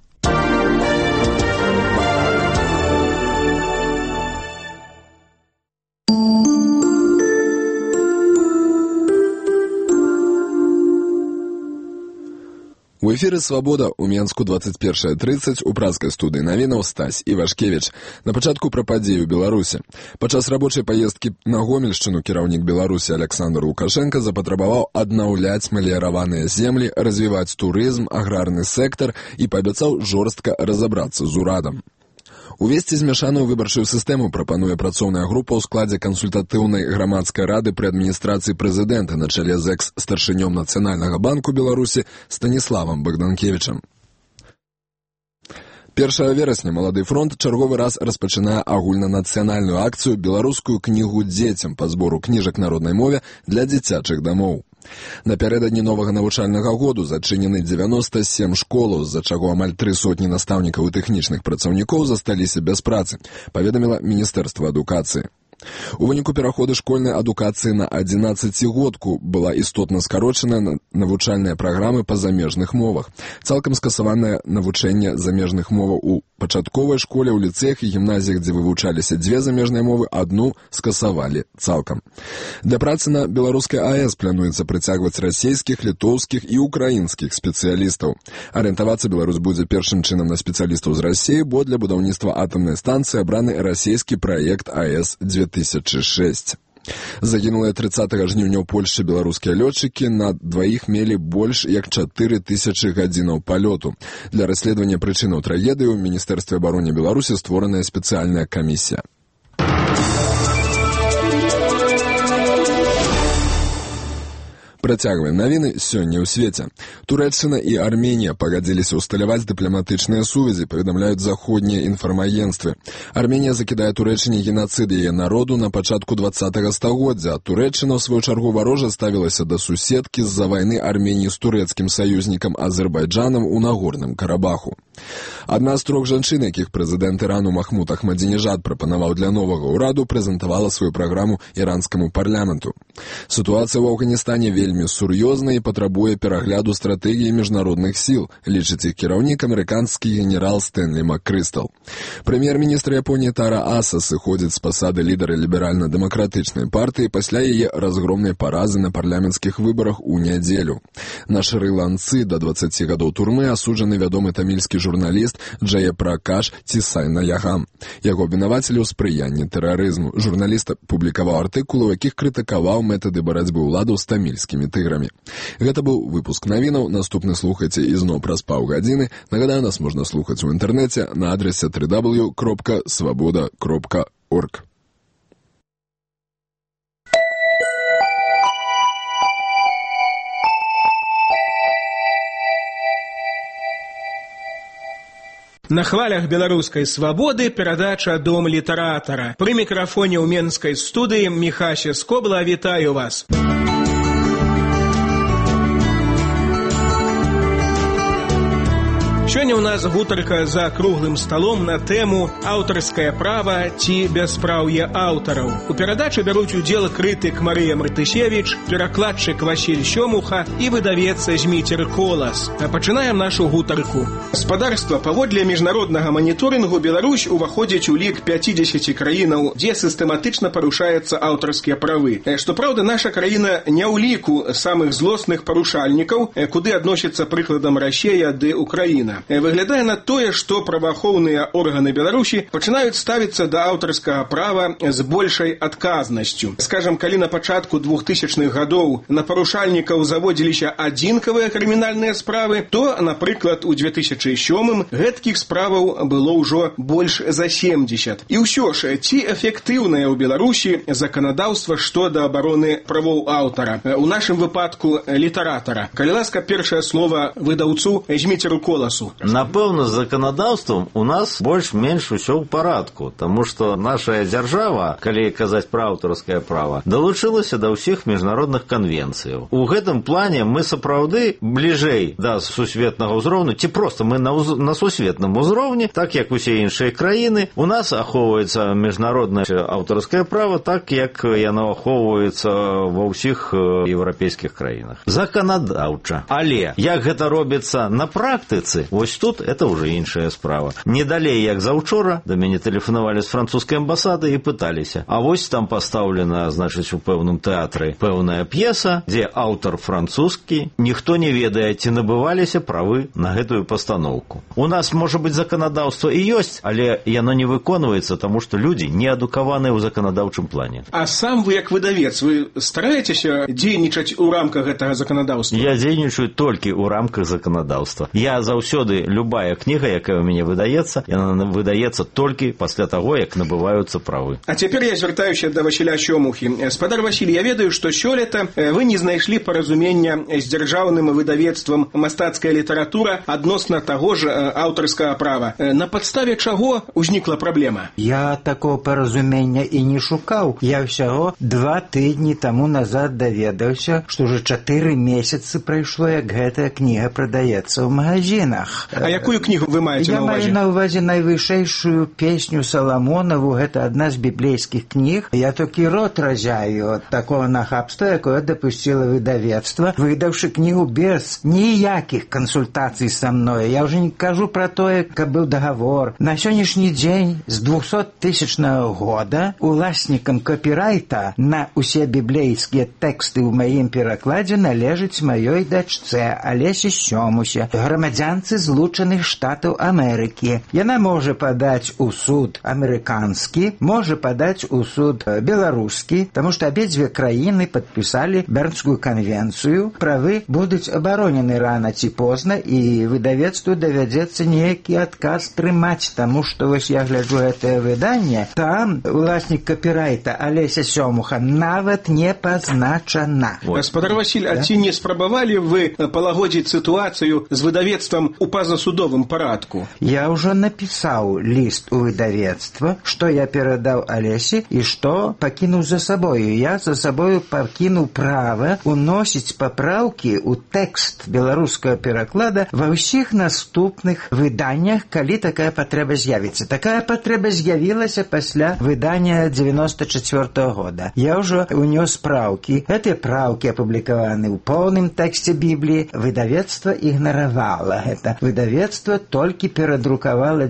У эфіры «Свабода» у Менску 21:30 у пражскай студыі навінаў Стась Івашкевіч. На пачатку пра падзеі ў Беларусі. Падчас рабочай паездкі на Гомельшчыну кіраўнік Беларусі Александр Лукашенко запатрабаваў аднаўляць мэліяраваныя землі, развіваць турызм, аграрны сектар і паабяцаў жорстка разабрацца з урадам. Увесці змяшаную выбарчую сістэму прапануе працоўная група ў складзе кансультатыўнай грамадскай рады пры адміністрацыі прэзідэнта на чале з экс-старшынём Нацыянальнага банку Беларусі Станіславам Богданкевічам. 1 верасня «Малады фронт» чарговы раз распачынае агульнанацыянальную акцыю «Беларускую кнігу дзецям» па збору кніжак на роднай мове для дзіцячых дамоў. Напярэдадні новага навучальнага году зачынены 97 школаў, з-за чаго амаль 300 настаўнікаў і тэхнічных працаўнікоў засталіся без працы, паведаміла Міністэрства адукацыі. У выніку пераходу школьнай адукацыі на 11-годку была істотна скарочана навучальныя праграмы па замежных мовах. Цалкам скасаванае навучэнне замежных моваў у пачатковай школе, у ліцэях і гімназіях, дзе вывучаліся 2 замежныя мовы, адну скасавалі цалкам. Для працы на беларускай АЭС плануецца прыцягваць расейскіх, літоўскіх і украінскіх спецыялістаў. Арыентавацца Беларусь будзе першым чынам на спецыялістаў з Расіі, бо для будаўніцтва атамнай станцыі абраны расійскі праект АЭС-2006. Загінулыя 30 жніўня ў Польшчы беларускія лётчыкі, на дваіх мелі больш як 4000 гадзінаў палёту. Для расследавання прычынаў трагедыі ў Міністэрстве абароны Беларусі створаная спецыяльная камісія. Працягваем навіны сёння ў свеце. Турэччына і Арменія пагадзіліся ўсталяваць дыпламатычныя сувязі, паведамляюць заходнія інфармагенцтвы. Арменія закідае Турэччыне генацыд яе народу на пачатку 20-го стагоддзя, а Турэччына, ў сваю чаргу, варожа ставілася да суседкі з-за вайны Арменіі з турэцкім саюзнікам Азербайджанам у Нагорным Карабаху. Адна з 3 жанчын, якіх прэзідэнт Ірану Махмуд Ахмадзінежад прапанаваў для новага ўраду, прэзентавала сваю праграму іранскаму парламенту. Сітуацыя ў Афганістане вельмі сур'ёзна і патрабуе перагляду стратэгіі міжнародных сіл, лічыць іх кіраўнік амерыканскі генерал Стэнлі МакКрыстал. Прэм'ер-міністр Японіі Тара Аса сыходзіць з пасады лідара ліберальна-дэмакратычнай партыі пасля яе разгромнай паразы на парламенцкіх выбарах у нядзелю. На Шры-Ланцы да 20 гадоў турмы асуджаны вядомы тамільскі журналіст Джаяпракаш Цісайнаягам. Яго абвінавацілі ў спрыянні тэрарызму. Журналіст публікаваў артыкулы, у якіх крытыкаваў метады барацьбы ўладаў з тамільскімі тыграмі. Гэта быў выпуск навінаў. Наступны слухайце ізноў праз паўгадзіны. Нагадаю, нас можна слухаць у інтэрнэце на адрасе www.svoboda.org. На хвалях беларускай свабоды перадача «Дом літаратара». Пры мікрафоне ў менскай студыі Міхася Скобла. Вітаю вас. Сёння ў нас гутарка за круглым сталом на тэму «Аўтарскае права ці бяспраўе аўтараў». У перадачы бяруць удзел крытык Марыя Мартысевіч, перакладчык Васіль Сёмуха і выдавец Зміцер Колас. Пачынаем нашу гутарку. Гаспадарства, паводле міжнароднага маніторынгу, Беларусь уваходзіць у лік 50 краінаў, дзе сістэматычна парушаюцца аўтарскія правы. Што праўда, наша краіна не ў ліку самых злосных парушальнікаў, куды адносіцца прыкладам Расія ды Украіна. Выглядае на тое, што праваахоўныя органы Беларусі пачынаюць ставіцца да аўтарскага права з большай адказнасцю. Скажам, калі на пачатку 2000-х гадоў на парушальнікаў заводзіліся адзінкавыя крымінальныя справы, то, напрыклад, у 2007-м гэткіх справаў было ўжо больш за 70. І ўсё ж, ці эфектыўнае ў Беларусі заканадаўства шчодо абароны правоў аўтара? У нашым выпадку літаратара. Калі ласка, першае слова выдаўцу Зміцеру Коласу. Напэўна, з заканадаўствам у нас больш-менш усё ў парадку, таму што наша дзяржава, калі казаць пра аўтарскае права, далучылася да ўсіх міжнародных канвенцыяў. У гэтым плане мы сапраўды бліжэй да сусветнага ўзроўню, ці проста мы на сусветным узроўні, так як усе іншыя краіны, у нас ахоўваецца міжнароднае аўтарскае права так, як яно ахоўваецца ва ўсіх еўрапейскіх краінах. Заканадаўча. Але як гэта робіцца на практыцы, вось тут это ўжо іншая справа. Не далей, як заўчора, да мяне тэлефанавалі з французскай амбасады і пыталіся, а вось там пастаўлена, значыць, у пэўным тэатры пэўная п'еса, дзе аўтар французскі, ніхто не ведае, ці набываліся правы на гэтую пастаноўку. У нас, можа быць, заканадаўства і ёсць, але яно не выконваецца, таму што людзі не адукаваныя ў заканадаўчым плане. А сам вы, як выдавец, вы стараецеся дзейнічаць у рамках гэтага заканадаўства? Я дзейнічаю толькі ў рамках заканадаўства. Я заўсёды, любая кніга, якая ў мяне выдаецца, яна выдаецца толькі пасля таго, як набываюцца правы. А цяпер я звяртаюся да Васіля Сёмухі. Спадар Васіль, я ведаю, што сёлета вы не знайшлі паразумення з дзяржаўным выдавецтвам «Мастацкая літаратура» адносна таго ж аўтарскага права. На падставе чаго ўзнікла праблема? Я такого паразумення і не шукаў. Я ўсяго 2 тыдні таму назад даведаўся, што ўжо 4 месяцы прайшло, як гэтая кніга прадаецца ў магазинах. А якую кнігу вы маеце на ўвазе? Я маю на ўвазе найвышэйшую песню Саламонаву. Гэта адна з біблейскіх кніг. Я толькі рот разяю ад такого нахабства, якое дапусціла выдавецтва, выдаўшы кнігу без ніякіх кансультацый са мной. Я ўжо не кажу пра тое, каб быў дагавор. На сённяшні дзень з 200-тысячнага года уласнікам копірайта на усе біблейскія тэксты ў маім перакладзе належыць маёй дачцэ Алесе Сёмусе, грамадзянцы Злучаных Штатаў Амерыкі. Яна можа падаць у суд амерыканскі, можа падаць у суд беларускі, таму што абедзве краіны падпісалі Бернскую канвенцыю. Правы будуць абаронены рана ці позна, і выдавецтву давядзецца нейкі адказ прымаць, таму што вось я гляджу гэтае выданне, там уласнік копірайта Алеся Сёмуха нават не пазначана. Спадар Васіль, а ці не спрабавалі вы палагодзіць сітуацыю з выдавецтвам у пазасудовым парадку? Я ўжо напісаў ліст у выдавецтва, што я перадаў Алесе і што пакінуў за сабою. Я за сабою пакінуў права уносіць папраўкі ў тэкст беларускага пераклада ва ўсіх наступных выданнях, калі такая патрэба з'явіцца. Такая патрэба з'явілася пасля выдання 94-го года. Я ўжо унёс праўкі. Гэтыя праўкі апублікаваны ў поўным тэксце Бібліі. Выдавецтва ігнаравала гэта. Выдавецтва толькі перадрукавала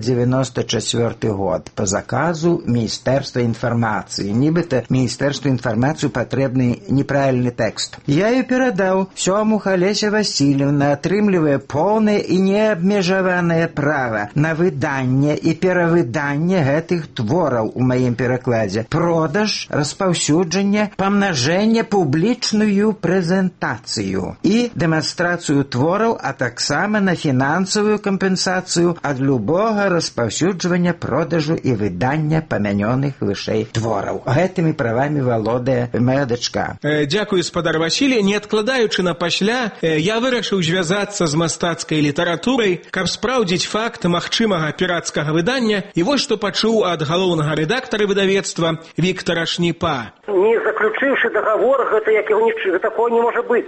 94 год по заказу Міністэрства інфармацыі. Нібыта Міністэрству інфармацыі патрэбны неправільны тэкст. Я і перадаў. Сёмух Алеся Васильевна атрымлівае поўнае і неабмежаванае права на выданне і перавыданне гэтых твораў у маім перакладзе. Продаж, распаўсюджанне, памнажэнне, публічную прэзентацыю і дэманстрацыю твораў, а таксама на фінансавую кампенсацыю ад любога распаўсюджвання, продажу і выдання памянёных вышэй твораў. Гэтымі правамі валодае моя дачка. Дзякую, спадар Васіль. Не адкладаючы на пасля, я вырашыў звязацца з мастацкай літаратурай, каб спраўдзіць факт магчымага пірацкага выдання, і вось што пачуў ад галоўнага рэдактара выдавецтва Віктара Шніпа. Не заключыўшы договор, гэта такого не можа быць.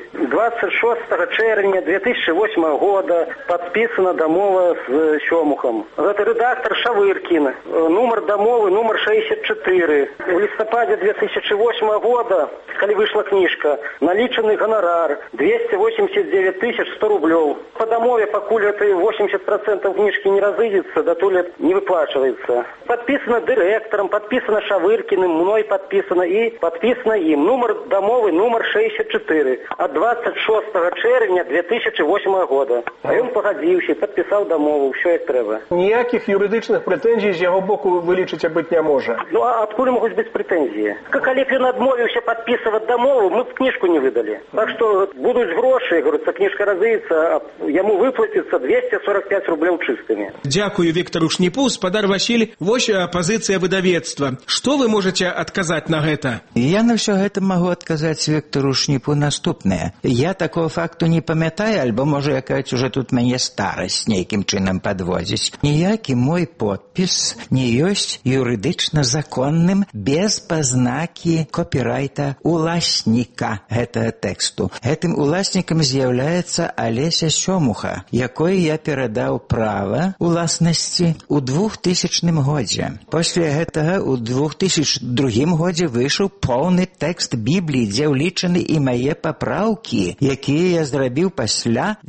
26 чэрвеня 2008 года падпісана дамова з Сёмухам. Гэта рэдактар Шавыркін. Нумар дамовы, нумар 64. У лістападзе 2008 года, калі выйшла кніжка, налічаны ганарар 289 100 рублёў. По дамове, пакуль это 80% кніжкі не разыдзецца, датуль не выплачваецца. Падпісана дырэктарам, падпісана Шавыркіным, мной падпісана і падпісана ім. Нумар дамовы, нумар 64. Ад 26 чэрвеня 2008 года. А ён пагадзіўся, падпісаў дамову, ўсё як трэба. Ніякіх юрыдычных прэтэнзій з яго боку вы лічыце быць не можа. Ну а адкуль могуць быць прэтэнзіі? Калі б ён адмовіўся падпісваць дамову, мы б кніжку не выдалі. Так што будуць грошы, говорится, кніжка разыецца, яму выплаціцца 245 рублёў чыстымі. Дзякую Віктару Шніпу. Спадар Васіль, вось пазіцыя выдавецтва. Што вы можаце адказаць на гэта? Я на ўсё гэта магу адказаць Віктару Шніпу наступнае. Я такого факту не памятаю, альбо, можа, якаць уже тут мяне стала. зараз нейкім чынам падводзіць. Ніякі мой подпіс не ёсць юрыдычна законным без пазнакі копірайта уласніка гэтага тэксту. Гэтым уласнікам з'яўляецца Алеся Сёмуха, якой я перадаў права уласнасці ў 2000 годзе. Пасля гэтага ў 2002 годзе выйшаў поўны тэкст Бібліі, дзе ўлічаны і мае папраўкі, якія я зрабіў пасля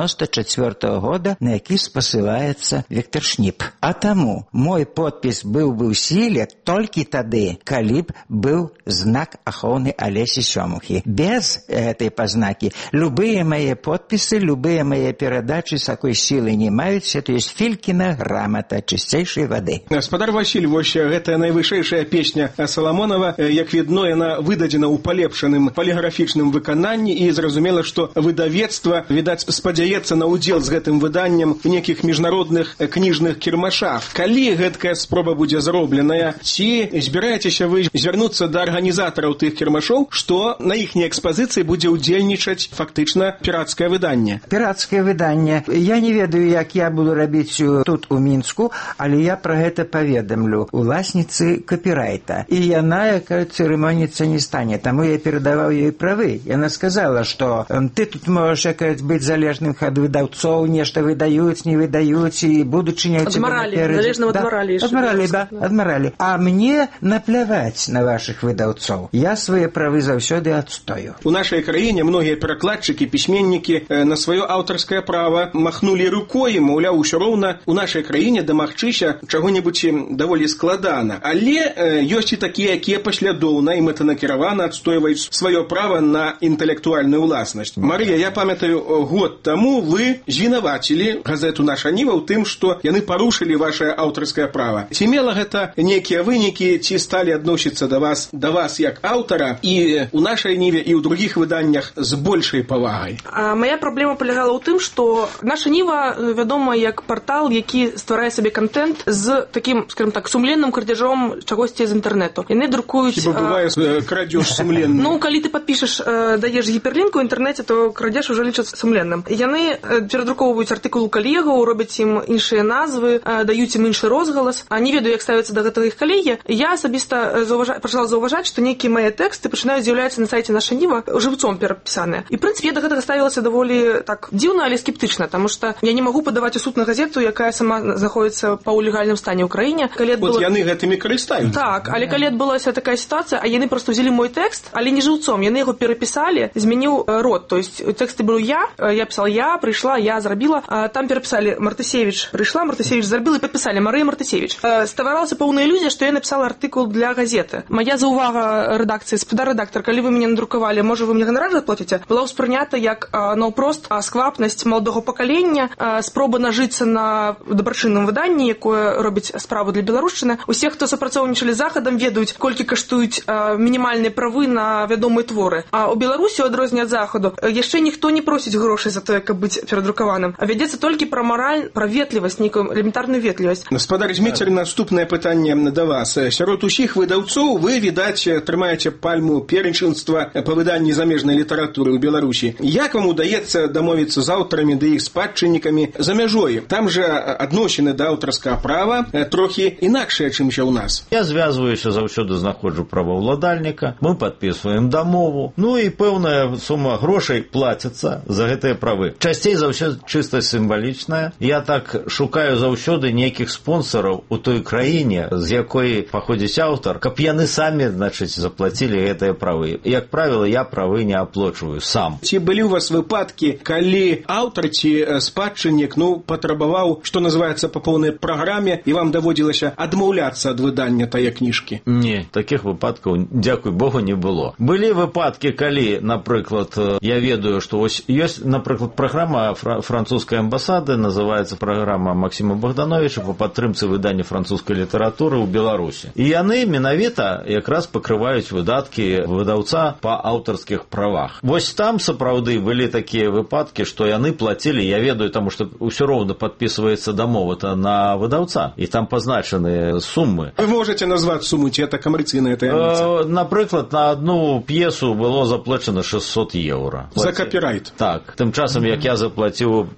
94 года, на які спасылаецца Віктор Шніп. А таму мой подпіс быў бы ў сіле толькі тады, калі б быў знак ахоўны Алесі Сёмухі. Без гэтай пазнакі любыя мае подпісы, любыя мае перадачы такой сілы не маюць. Это ёсць Филькина грамата чысцейшай вады. Гаспадар Васіль, вось гэтая найвышэйшая песня Саламонова, як відно, яна выдадзена ў палепшаным паліграфічным выкананні, і зразумела, што выдавецтва, відаць, спадзяецца на ўдзел з гэтым выданнем у некіх міжнародных кніжных кірмашах. Калі гэткая спроба будзе зробленая, ці збіраецеся вы звярнуцца да арганізатараў тых кірмашоў, што на іхняй экспазіцыі будзе ўдзельнічаць фактычна пірацкае выданне? Пірацкае выданне. Я не ведаю, як я буду рабіць тут у Мінску, але я пра гэта паведамлю уласніцы копірайта. І яна, якая цырымоніцца не стане, таму я перадаваў ёй правы. Яна сказала, што ты тут можаш якаць быць залежным ад выдаўцоў, нешта выдаюць, не выдаюць, і будучыня ў цябе наперадзе. Залежным ад маралі. Ад маралі, да, ад маралі. А мне напляваць на вашых выдаўцоў. Я свае правы заўсёды адстою. У нашай краіне многія перакладчыкі, пісьменнікі на сваё аўтарскае права махнулі рукой, маўляў, усё роўна у нашай краіне дамагчыся чаго-небудзь даволі складана. Але ёсць і такія, якія паслядоўна і мэтанакіравана адстойваюць сваё права на інтэлектуальную ўласнасць. Марыя, я памятаю, год таму вы звінавацілі газету «Наша Ніва» ў тым, што яны парушылі вашае аўтарскае права. Ці мела гэта нейкія вынікі, ці сталі адносіцца да вас як аўтара і ў нашай Ніве, і ў другіх выданнях з большай павагай? Моя праблема палягала ў тым, што «Наша Ніва» вядома як партал, які стварае сабе контент з такім, скажем так, сумленным крадзяжом чагосьці з інтэрнэту. Яны друкуюць... Хіба бывае крадзеж сумленны? Ну, калі ты падпішаш, даеш гіперлінк у інтэрнэце, то крадзеж уже лічыцца сумленным. Яны перадрукоўваюць артыкул у калегаў, робяць ім іншыя назвы, даюць ім іншы розгалас. Не ведаю, як ставяцца да гэтага іх калегі. Я асабіста пачала заўважаць, што нейкія мае тэксты пачынаюць з'яўляцца на сайце «Наша Ніва» жыўцом перапісаныя. І, в прынцыпе, я да гэтага ставілася даволі так дзіўна, але скептычна, таму што я не магу падаваць у суд на газету, якая сама знаходіцца па легальным стане ў краіне. Вот яны гэтымі карыстаюцца. Так, але калі адбылася такая сітуацыя, а яны проста ўзялі мой тэкст, але не жыўцом, яны яго перапісалі, змяніў род. То есть тэксты быў я пісала, я прыйшла, я зрабіла, там перапісалі Мартысевіч, прыйшла, Мартысевіч зрабіла і падпісалі Марыя Мартысевіч. Ставаралася пэўная ілюзія, што я напісала артыкул для газеты. Моя заўвага рэдакцыі, рэдактор, калі вы мяне надрукавалі, можа вы мне ганарар заплаціце, была ўспрынята як наўпрост сквапнасць маладога пакалення, спроба нажыцца на дабрачынным выданні, якое робіць справу для беларушчыны. Усе, хто супрацоўнічалі з захадам, ведаюць, колькі каштуюць мінімальныя правы на вядомыя творы. А ў Беларусі, у адрозненне ад захаду, яшчэ ніхто не просіць грошай за тое, каб быць перадрукаваным. А вядзецца толькі пра мараль, пра ветлівасць, нейкую элементарную ветлівасць. Гаспадар Зміцер, наступнае пытанне да вас. Сярод усіх выдаўцоў вы, відаць, трымаеце пальму першынства па выданні замежнай літаратуры ў Беларусі. Як вам удаецца дамовіцца з аўтарамі ды іх спадчыннікамі за мяжой? Там жа адносіны да аўтарскага права трохі інакшыя, чымся ў нас. Я звязваюся, заўсёды знаходжу праваўладальніка, мы падпісваем дамову, ну і пэўная сума грошай плаціцца за гэтыя правы. Часцей за ўсё чыста сімвалічная. Я так шукаю заўсёды нейкіх спонсораў у той краіне, з якой паходзіць аўтар, каб яны самі, значыць, заплацілі гэтыя правы. Як правіла, я правы не аплачваю сам. Ці былі ў вас выпадкі, калі аўтар ці спадчыннік, патрабаваў, што называецца, па поўнай праграме, і вам даводзілася адмаўляцца ад выдання тае кніжкі? Не, такіх выпадкаў, дзякуй Богу, не было. Былі выпадкі, калі, напрыклад, я ведаю, што вось ёсць, напрыклад, праграма французскай амбасады, называецца праграма Максіма Богдановича па падтрымцы выдання французскай літаратуры ў Беларусі. І яны менавіта якраз пакрываюць выдаткі выдаўца па аўтарскіх правах. Вось там сапраўды былі такія выпадкі, што яны плацілі, я ведаю, таму што ўсё роўна падпісваецца дамова-то на выдаўца, і там пазначаны сумы. Вы можете назваць суму, ці это камерцыйная таямніца? Напрыклад, на одну п'есу было заплачана 600 еўра. За копірайт? Так. Тым часам, як я заплаціў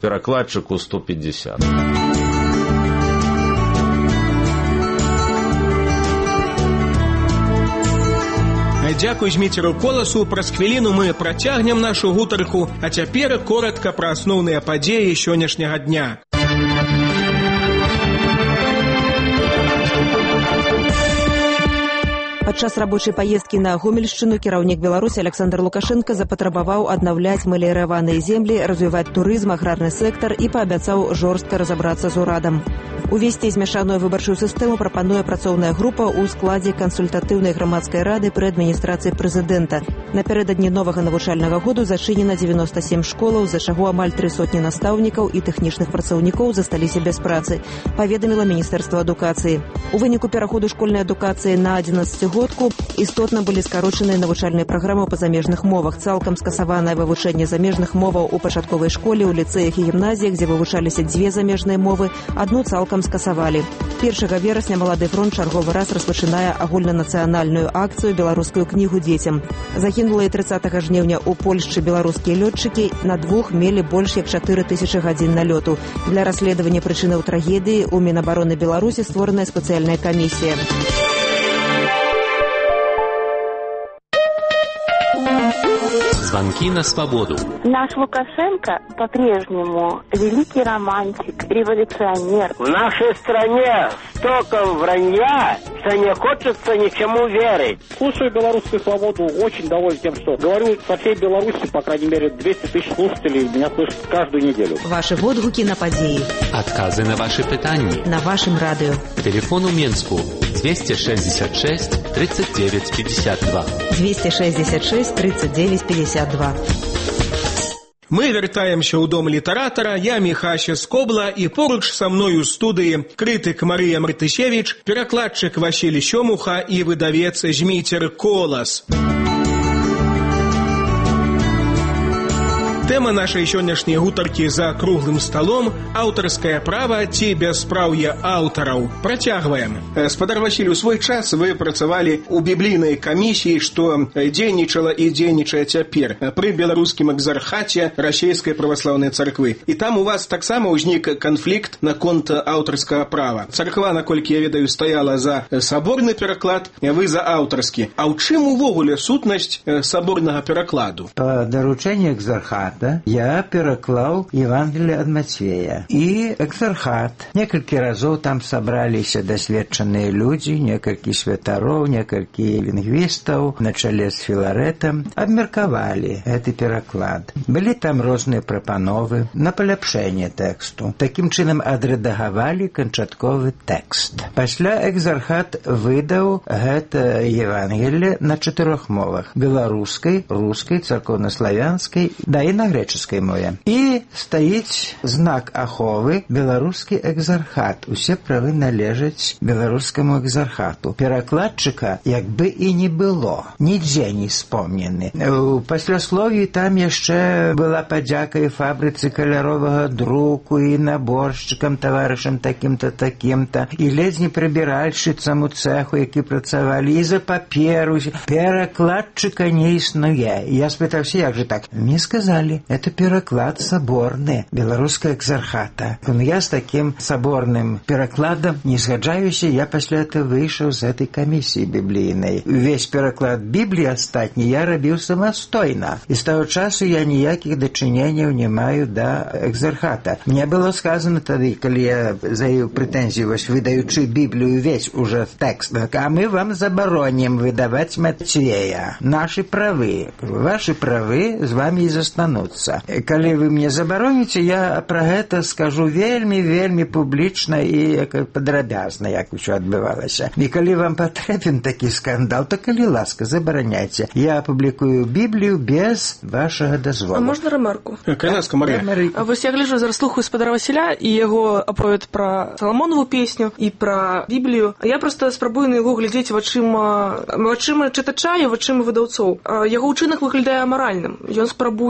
перакладчыку 150. Дзякуй Зміцеру Коласу. Праз хвіліну мы працягнем нашу гутарку, а цяпер коротка пра асноўныя падзеі сённяшняга дня. Падчас рабочай паездкі на Гомельшчыну кіраўнік Беларусі Александр Лукашенко запатрабаваў аднаўляць мэліяраваныя землі, развіваць турызм, аграрны сектар і паабяцаў жорстка разабрацца з урадам. Увесці змяшаную выбарчую сістэму прапануе працоўная група ў складзе кансультатыўнай грамадскай рады пры адміністрацыі прэзідэнта. Напярэдадні новага навучальнага году зачынена 97 школаў, з-за чаго амаль 300 настаўнікаў і тэхнічных працаўнікоў засталіся без працы, паведаміла Міністэрства адукацыі. У выніку пераходу школьнай адукацыі на 11-годку істотна былі скарочаныя навучальныя праграмы па замежных мовах. Цалкам скасаванае вывучэнне замежных моваў у пачатковай школе, у ліцэях і гімназіях, дзе вывучаліся 2 замежныя мовы, адну цалкам скасавалі. 1 верасня Малады фронт чарговы раз распачынае агульнанацыянальную акцыю «Беларускую кнігу дзецям». Загінула і 30 жніўня ў Польшчы беларускія лётчыкі, на 2 мелі больш як 4000 гадзін налёту. Для расследавання прычынаў трагедыі ў Мінабароны Беларусі створаная спецыяльная камісія. Звонки на свободу. Наш Лукашенко по-прежнему великий романтик, революционер. В нашей стране столько вранья, что не хочется ничему верить. Слушаю белорусскую свободу, очень доволен тем, что говорю со всей Беларуси, по крайней мере, 200 тысяч слушателей меня слышат каждую неделю. Ваши водгуки на подеи. Отказы на ваши питания. На вашем радио. Телефон у Минску 266 39 52. 266 39 52. Мы вяртаемся ў дом літаратара. Я Міхася Скобла, і поруч са мной у студыі крытык Марыя Мартысевіч, перакладчык Васіль Сёмуха і выдавец Зміцер Колас. Тэма нашай сённяшняй гутаркі за круглым сталом – аўтарскае права ці бяспраўе аўтараў. Працягваем. Спадар Васіль, у свой час вы працавалі ў біблійнай камісіі, што дзейнічала і дзейнічае цяпер пры беларускім экзархаце расійскай праваслаўнай царквы. І там у вас таксама ўзнік канфлікт наконт аўтарскага права. Царква, наколькі я ведаю, стаяла за саборны пераклад, вы за аўтарскі. А ў чым увогуле сутнасць саборнага перакладу? Па даручэнні экзархата я пераклаў Евангелие ад Мацвея. І экзархат. Некалькі разоў там сабраліся дасведчаныя людзі, некалькі святароў, некалькі лінгвістаў, на чале з Філарэтам, абмеркавалі гэты пераклад. Былі там розныя прапановы на паляпшэнне тэксту. Такім чынам адрэдагавалі канчатковы тэкст. Пасля экзархат выдаў гэта Евангелие на 4 мовах: беларускай, рускай, царкоўнаславянскай, да і на грэчаскай мове. І стаіць знак аховы беларускі экзархат. Усе правы належаць беларускаму экзархату. Перакладчыка як бы і не было. Нідзе не спомнены. У пасляслові там яшчэ была падзяка і фабрыцы каляровага друку, і наборшчыкам, таварышам такім-то, такім-то, і ледзь не прыбіральшчыцам у цэху, які працавалі, і за паперу. Перакладчыка не існуе. Я спытаўся, як же так? Мне сказали, это пераклад саборны беларускага экзархата. Я с таким саборным перакладам не згаджаюся, я пасля этого выйшаў з этой камісіі біблійнай. Весь пераклад Бібліі астатні я рабіў самастойна. І з таго часу я ніякіх дачыненняў не маю да экзархата. Мне было сказано тады, калі я заявіў прэтэнзію, вось выдаючы Біблію весь уже тэкст, а мы вам забаронім выдаваць Мацвея. Наши правы. Ваши правы з вами і застануцца. Калі вы мне забароніце, я пра гэта скажу вельмі публічна і падрабязна, як усё адбывалася. І калі вам патрэбен такі скандал, то калі ласка, забараняйце. Я апублікую Біблію без вашага дазволу. А можна ремарку? Ласка, Марія. А вось я гляджу, зараз слухаю спадара Васіля і яго аповед пра Саламонову песню і пра Біблію. Я проста спрабую на яго глядзець вачыма чытача і вачыма выдаўцоў. Яго ўчынак выглядае амаральным. Ён спрабуе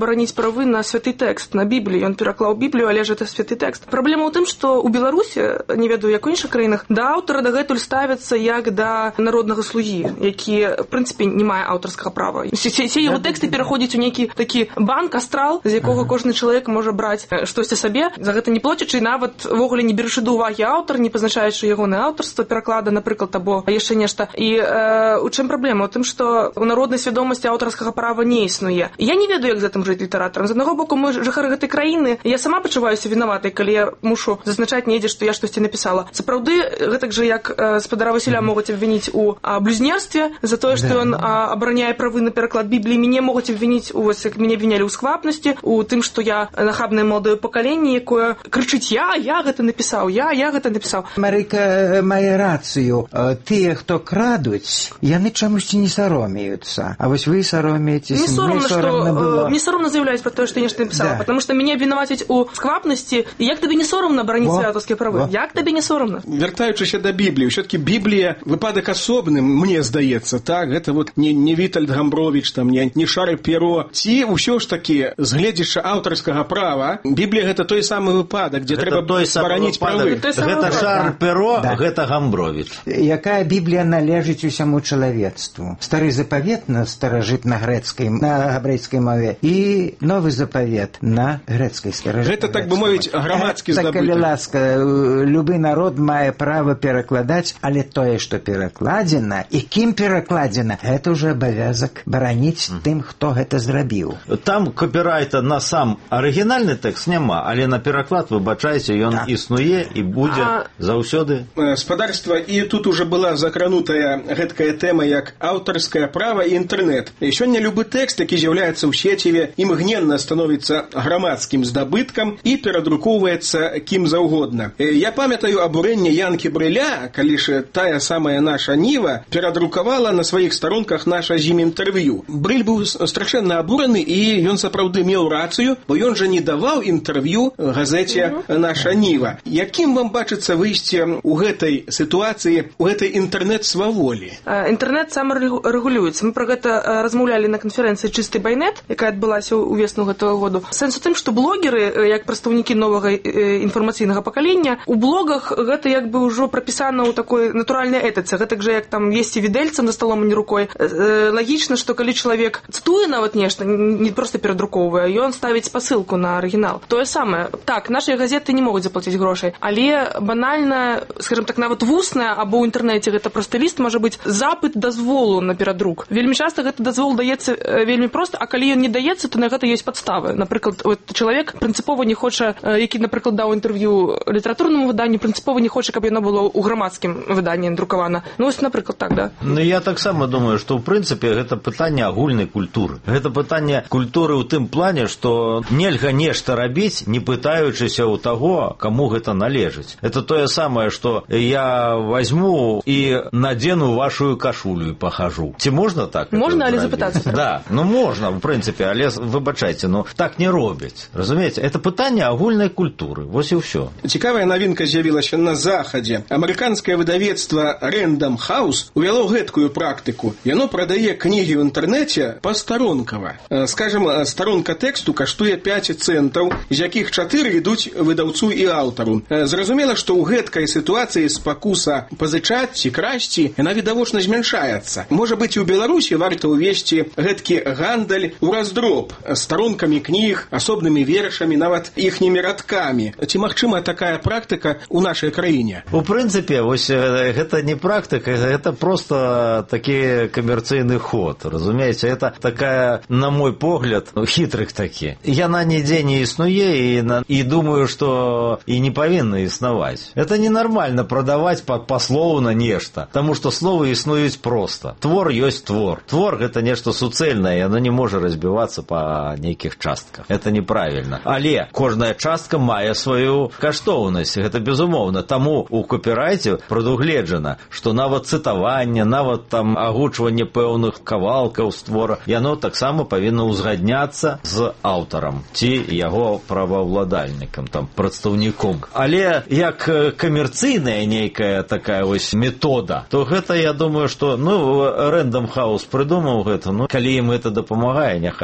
абараніць правы на святы тэкст, на Біблію. Ён пераклаў Біблію, але ж это святы тэкст. Праблема ў тым, што ў Беларусі, не ведаю, як у іншых краінах, да аўтара дагэтуль ставяцца як да народнага слугі, які, в прынцыпе, не мае аўтарскага права. Все яго тэксты пераходзяць у нейкі такі банк, астрал, з якога кожны чалавек можа браць штосьці сабе, за гэта не плоцячы, нават увогуле не беручы да ўвагі аўтар, не пазначаючы ягонае аўтарства пераклада, напрыклад, або яшчэ нешта. І у чым праблема? У тым, што у народнай свядомасці аўтарскага права не існуе. Я не ведаю, як з гэтым жыць літаратарам. З аднаго боку, мы жыхары гэтай краіны, я сама пачуваюся вінаватай, калі я мушу зазначаць недзе, што я штосьці напісала. Сапраўды, гэтак жа, як спадара Васіля могуць абвініць у блюзнерстве за тое, што ён абараняе правы на пераклад Бібліі, мяне могуць абвініць, як мяне абвінялі ў сквапнасці, у тым, што я нахабнае маладое пакаленне, якое крычыць я гэта напісаў, я гэта напісаў. Марыка мае рацыю. Тыя, хто крадуць, яны чамусьці не саромеюцца. А вось вы саромеецеся. Не соромна, што мне соромна заявляць про тое, што я нешта напісала, потому што мяне абвінавацяць у сквапнасці. Як табе не соромна абараніць свае аўтарскія правы? Як табе не соромна? Вяртаючыся да Бібліі, ўсё-таки Біблія выпадак асобны, мне здаецца, так, гэта вот не Вітальд Гамбровіч, там, не Шарль Перо. Ці ўсё ж такі, згледзячы аўтарскага права, Біблія гэта той самы выпадак, дзе трэба бараніць правы. Гэта Шарль Перо, гэта Гамбровіч. Якая Біблія належыць усяму чалавецтву? Стары запавет на старажытна-грэцкай, на габрэйскай мове, і новы запавет на грэцкай старажытна-грэцкай. Гэта, так бы мовіць, грамадскі здабытак. Калі ласка, любы народ мае права перакладаць, але тое, што перакладзена, і кім перакладзена, гэта ўжо абавязак бараніць тым, хто гэта зрабіў. Там копірайта на сам арыгінальны тэкст няма, але на пераклад, выбачайце, ён існуе і будзе заўсёды. Спадарства, і тут уже была закранутая гэткая тэма, як аўтарскае права і інтэрнэт. І сёння любы тэкст, які з'яўляецца ў сеціве, імгненна становіцца грамадскім здабыткам і перадрукоўваецца кім заўгодна. Я памятаю абурэнне Янкі Брыля, калі ж тая самая наша Ніва перадрукавала на сваіх старонках наша з ім інтэрв'ю. Брыль быў страшэнна абураны, і ён сапраўды меў рацыю, бо ён жа не даваў інтэрв'ю газеце наша Ніва. Якім вам бачыцца выйсце ў гэтай сітуацыі, у гэтай інтэрнэт-сваволі? Інтэрнэт самарэгулюецца. Мы пра гэта размаўлялі на канферэнцыі «Чысты байнет», якая адбылася ў весну гэтага году. Сэнс у тым, што блогеры, як прадстаўнікі новага інфармацыйнага пакалення, у блогах гэта як бы ўжо прапісана ў такой натуральнай этыцы. Гэтак жа, як там весці відэльцам за сталом, а не рукой. Лагічна, што калі чалавек цытуе нават нешта, не проста перадрукоўвае, ён ставіць спасылку на арыгінал. Тое самае. Так, нашыя газеты не могуць заплаціць грошай, але банальна, скажем так, нават вусная або ў інтэрнэце гэта просты ліст можа быць запыт дазволу на перадрук. Вельмі часта гэты дазвол даецца вельмі проста, а калі ён не даецца, то на гэта ёсць падставы. Напрыклад, чалавек прынцыпова не хоча, які, напрыклад, даў інтэрв'ю літаратурнаму выданню, прынцыпова не хоча, каб яно было ў грамадскім выданні друкавана. Ну, вось, напрыклад, так, да. Ну, я таксама думаю, што, ў прынцыпе, гэта пытанне агульнай культуры. Гэта пытанне культуры ў тым плане, што нельга нешта рабіць, не пытаючыся ў таго, каму гэта належыць. Это тое самае, што я возьму і надзену вашу кашулю і пахажу. Ці можна так? Можна, але запытацца. Да, ну можна, в прынцыпе, але выбачайце, ну так не робяць. Разумееце, это пытанне агульнай культуры. Вось і ўсё. Цікавая навінка з'явілася на захадзе. Амерыканскае выдавецтва Random House увяло гэткую практыку. Яно прадае кнігі ў інтэрнэце пастаронкава. Скажем, старонка тэксту каштуе 5 цэнтаў, з якіх 4 ідуць выдаўцу і аўтару. Зразумела, што ў гэткай сітуацыі спакуса пазычаць ці красці, яна відавочна змяншаецца. Можа быць, у Беларусі варта ўвесці гэткі гандаль у раздроб старонкамі кніг, асобнымі вершамі, нават іхнімі радкамі. Ці магчыма такая практыка ў нашай краіне? У прынцыпе, вось гэта не практыка, гэта просто такі камерцыйны ход. Разумееце, это такая, на мой погляд, хітрых такі. Яна нідзе не існуе і думаю, што і не павінна існаваць. Это ненармальна прадаваць паслоўна нешта, таму што словы існуюць проста. Твор ёсць твор. Твор гэта нешта суцэльнае, яно не можа разбівацца па нейкіх частках. Это неправільна. Але кожная частка мае сваю каштоўнасць. Гэта безумоўна. Таму у копірайце прадугледжана, што нават цытаванне, нават там агучванне пэўных кавалкаў з твора, яно таксама павінна ўзгадняцца з аўтарам ці яго праваўладальнікам, там, прадстаўніком. Але як камерцыйная нейкая такая вось метода, то гэта, я думаю, што, ну, Random House прыдумаў гэта, ну, калі ім гэта дапамагае, няхай так і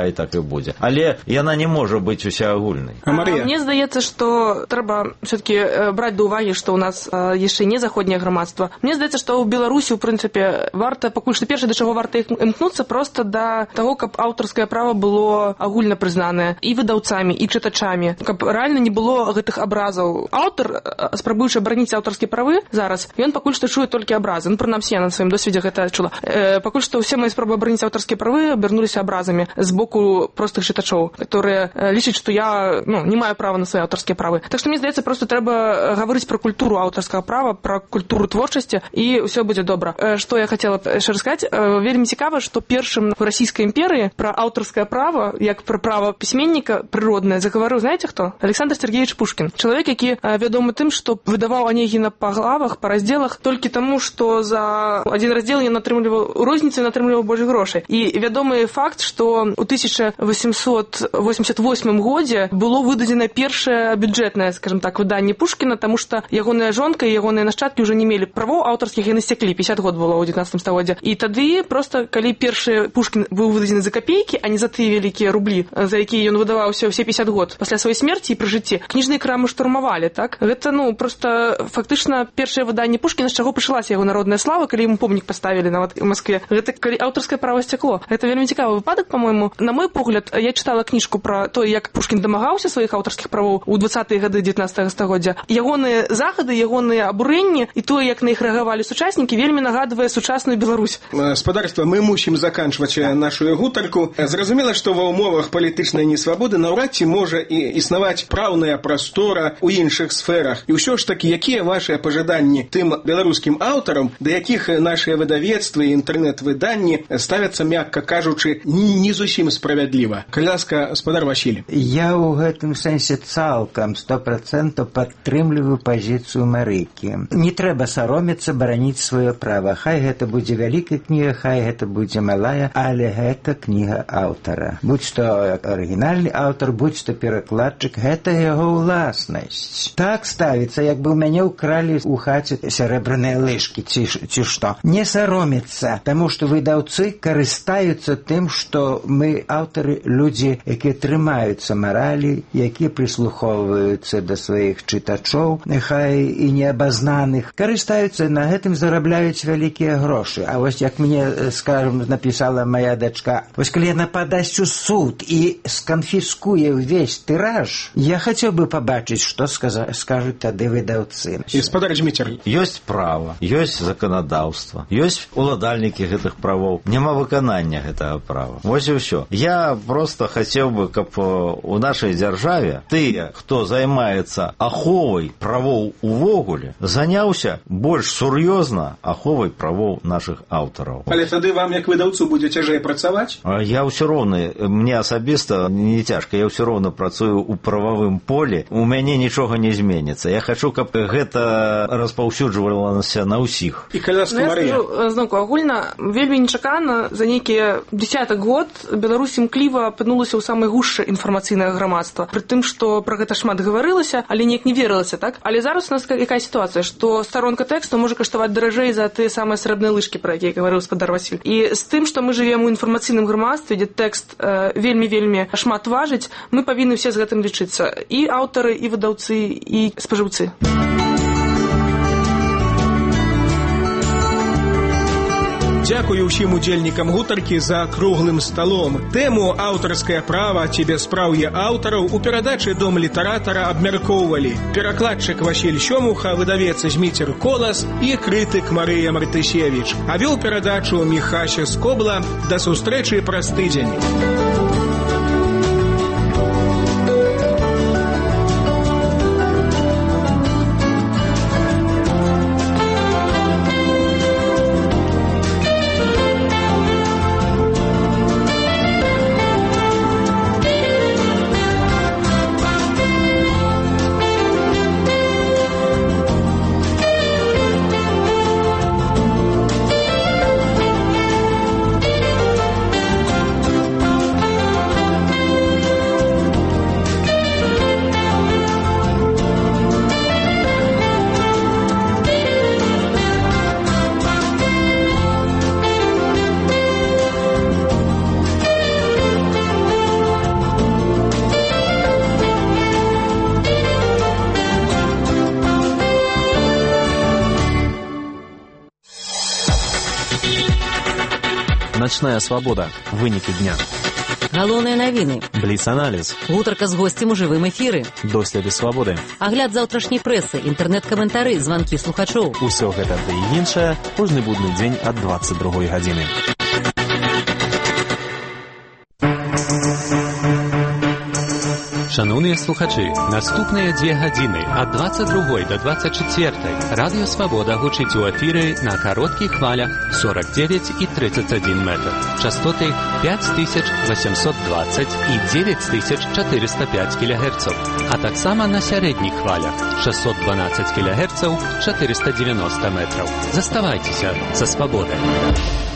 будзе, але яна не можа быць усеагульнай. Мне здаецца, што трэба все-таки браць да ўвагі, што ў нас яшчэ не заходняе грамадства. Мне здаецца, што ў Беларусі, у прынцыпе, варта, пакуль што першае, да чаго варта імкнуцца, проста да таго, каб аўтарскае права было агульна прызнанае і выдаўцамі, і чытачамі, каб рэальна не было гэтых абразаў. Аўтар, спрабуючы абараніць аўтарскія правы зараз, ён пакуль што чуе толькі абразы. Ну, прынамсі, я на сваім досведзе гэта чула. Пакуль што ўсе мои спробы абараніць аўтарскія правы абярнуліся абразамі з боку простых чытачоў, которые лічаць, што я не маю права на свае аўтарскія правы. Так што мне здаецца, проста трэба гаварыць пра культуру аўтарскага права, пра культуру творчасці, і ўсё будзе добра. Што я хацела яшчэ расказаць, вельмі цікава, што першым у расійскай імперыі пра аўтарскае права, як пра права пісьменніка прыроднае, загаварыў, знаеце хто? Александр Сергеевич Пушкін. Чалавек, які вядомы тым, што выдаваў Онегіна па главах, па раздзелах, толькі таму, што за адзін раздзел ён атрымліваў у розніцы, ён атрымліваў больш грошай. І вядомы факт, што ў 1888 годзе было выдадзена першае бюджэтнае, скажем так, выданне Пушкіна, таму што ягоная жонка і ягоныя нашчадкі ўжо не мелі правоў аўтарскіх, яны сцяклі, 50 год было ў 19 стагоддзе. І тады проста, калі першы Пушкін быў выдадзены за капейкі, а не за тыя вялікія рублі, за якія ён выдаваўся ўсе 50 год пасля сваёй смерці і пры жыцці, кніжныя крамы штурмавалі, так? Гэта, проста фактычна першае выданне Пушкіна, з чаго пачалася яго народная слава, калі ему помнік паставілі нават у Маскве. Гэта калі аўтарскае права сцякло. Гэта вельмі цікавы выпадак, па-мойму. На мой погляд, я чытала кніжку пра то, як Пушкін дамагаўся сваіх аўтарскіх правоў у 20-е гады 19 стагоддзя. Ягоныя захады, ягоныя абурэнні і тое, як на іх рэагавалі сучаснікі, вельмі нагадвае сучасную Беларусь. Спадарства, мы мусім заканчваць нашу гутарку. Зразумела, што ва ўмовах палітычнай несвабоды наўрад ці можа і існаваць праўная прастора ў іншых сферах. І ўсё ж такі, якія вашыя пажаданні тым беларускім аўтарам, да якіх нашыя выдавецтвы і інтэрнэт-выданні ставяцца, мякка кажучы, не зусім справядліва. Калі ласка, спадар Васіль. Я ў гэтым сэнсе цалкам 100% падтрымліваю пазіцыю Марыкі. Не трэба саромецца бараніць сваё права. Хай гэта будзе вялікая кніга, хай гэта будзе малая, але гэта кніга аўтара. Будь-што арыгінальны аўтар, будь-што перакладчык, гэта яго ўласнасць. Так ставіцца, як бы ў мяне ўкралі ў хаце сярэбраныя лыжкі, ці што. Не саромецца, таму што выдаўцы карыстаюцца тым, што мы, аўтары, людзі, якія трымаюцца маралі, якія прыслухоўваюцца да сваіх чытачоў, хай і неабазнаных, карыстаюцца, на гэтым зарабляюць вялікія грошы. А вось як мне, скажем, напісала моя дачка, вось калі яна падасць у суд і сканфіскуе ўвесь тыраж, я хацеў бы пабачыць, што скажуць тады выдаўцы. Спадар Дзміцер. Ёсць права, ёсць заканадаўства, ёсць уладальнікі гэтых правоў, няма выканання гэтага права. Вось і ўсё. Я просто хацеў бы, каб у нашай дзяржаве тыя, хто займаецца аховай правоў увогуле, заняўся больш сур'ёзна аховай правоў нашых аўтараў. Але тады вам, як выдаўцу, будзе цяжэй працаваць? Я ўсё роўна, мне асабіста не цяжка, я ўсё роўна працую ў прававым полі, у мяне нічога не зменіцца. Я хачу, каб гэта распаўсюджвалася на ўсіх. І калі ласка, Марыя. Зноўку, агульна, вельмі нечакана, за нейкі дзесятак год Беларусь імкліва апынулася ў самай гушчы інфармацыйнага грамадства. Пры тым, што пра гэта шмат гаварылася, але неяк не верылася, так? Але зараз у нас якая сітуацыя, што старонка тэксту можа каштаваць даражэй за тыя самыя срэбныя лыжкі, пра якія гаварыў спадар Васіль. І з тым, што мы жывем у інфармацыйным грамадстве, дзе тэкст вельмі-вельмі шмат важыць, мы павінны ўсе з гэтым лічыцца. І аўтары, і выдаўцы, і спажыўцы. Дзякую ўсім удзельнікам гутаркі за круглым сталом. Тэму «Аўтарскае права ці бяспраўе аўтараў» у перадачы «Дом літаратара» абмяркоўвалі перакладчык Васіль Сёмуха, выдавец Зміцер Колас і крытык Марыя Мартысевіч. А вёў перадачу Міхася Скобла. Да сустрэчы праз тыдзень. Палітычная свабода. Вынікі дня. Галоўныя навіны. Бліц-аналіз. Гутарка з госцем у жывым эфіры. Доследы свабоды. Агляд заўтрашняй прэсы, інтэрнэт-каментары, званкі слухачоў. Усё гэта ды і іншае кожны будны дзень ад 22 гадзіны. Шановныя слухачы, наступныя 2 гадзіны ад 22 до 24 Радыё Свабода гучыць у эфіры на кароткіх хвалях 49 і 31 метр. Частоты 5820 і 9405 кГц, а таксама на сярэдніх хвалях 612 кГц 490 метраў. Заставайцеся са Свабодай.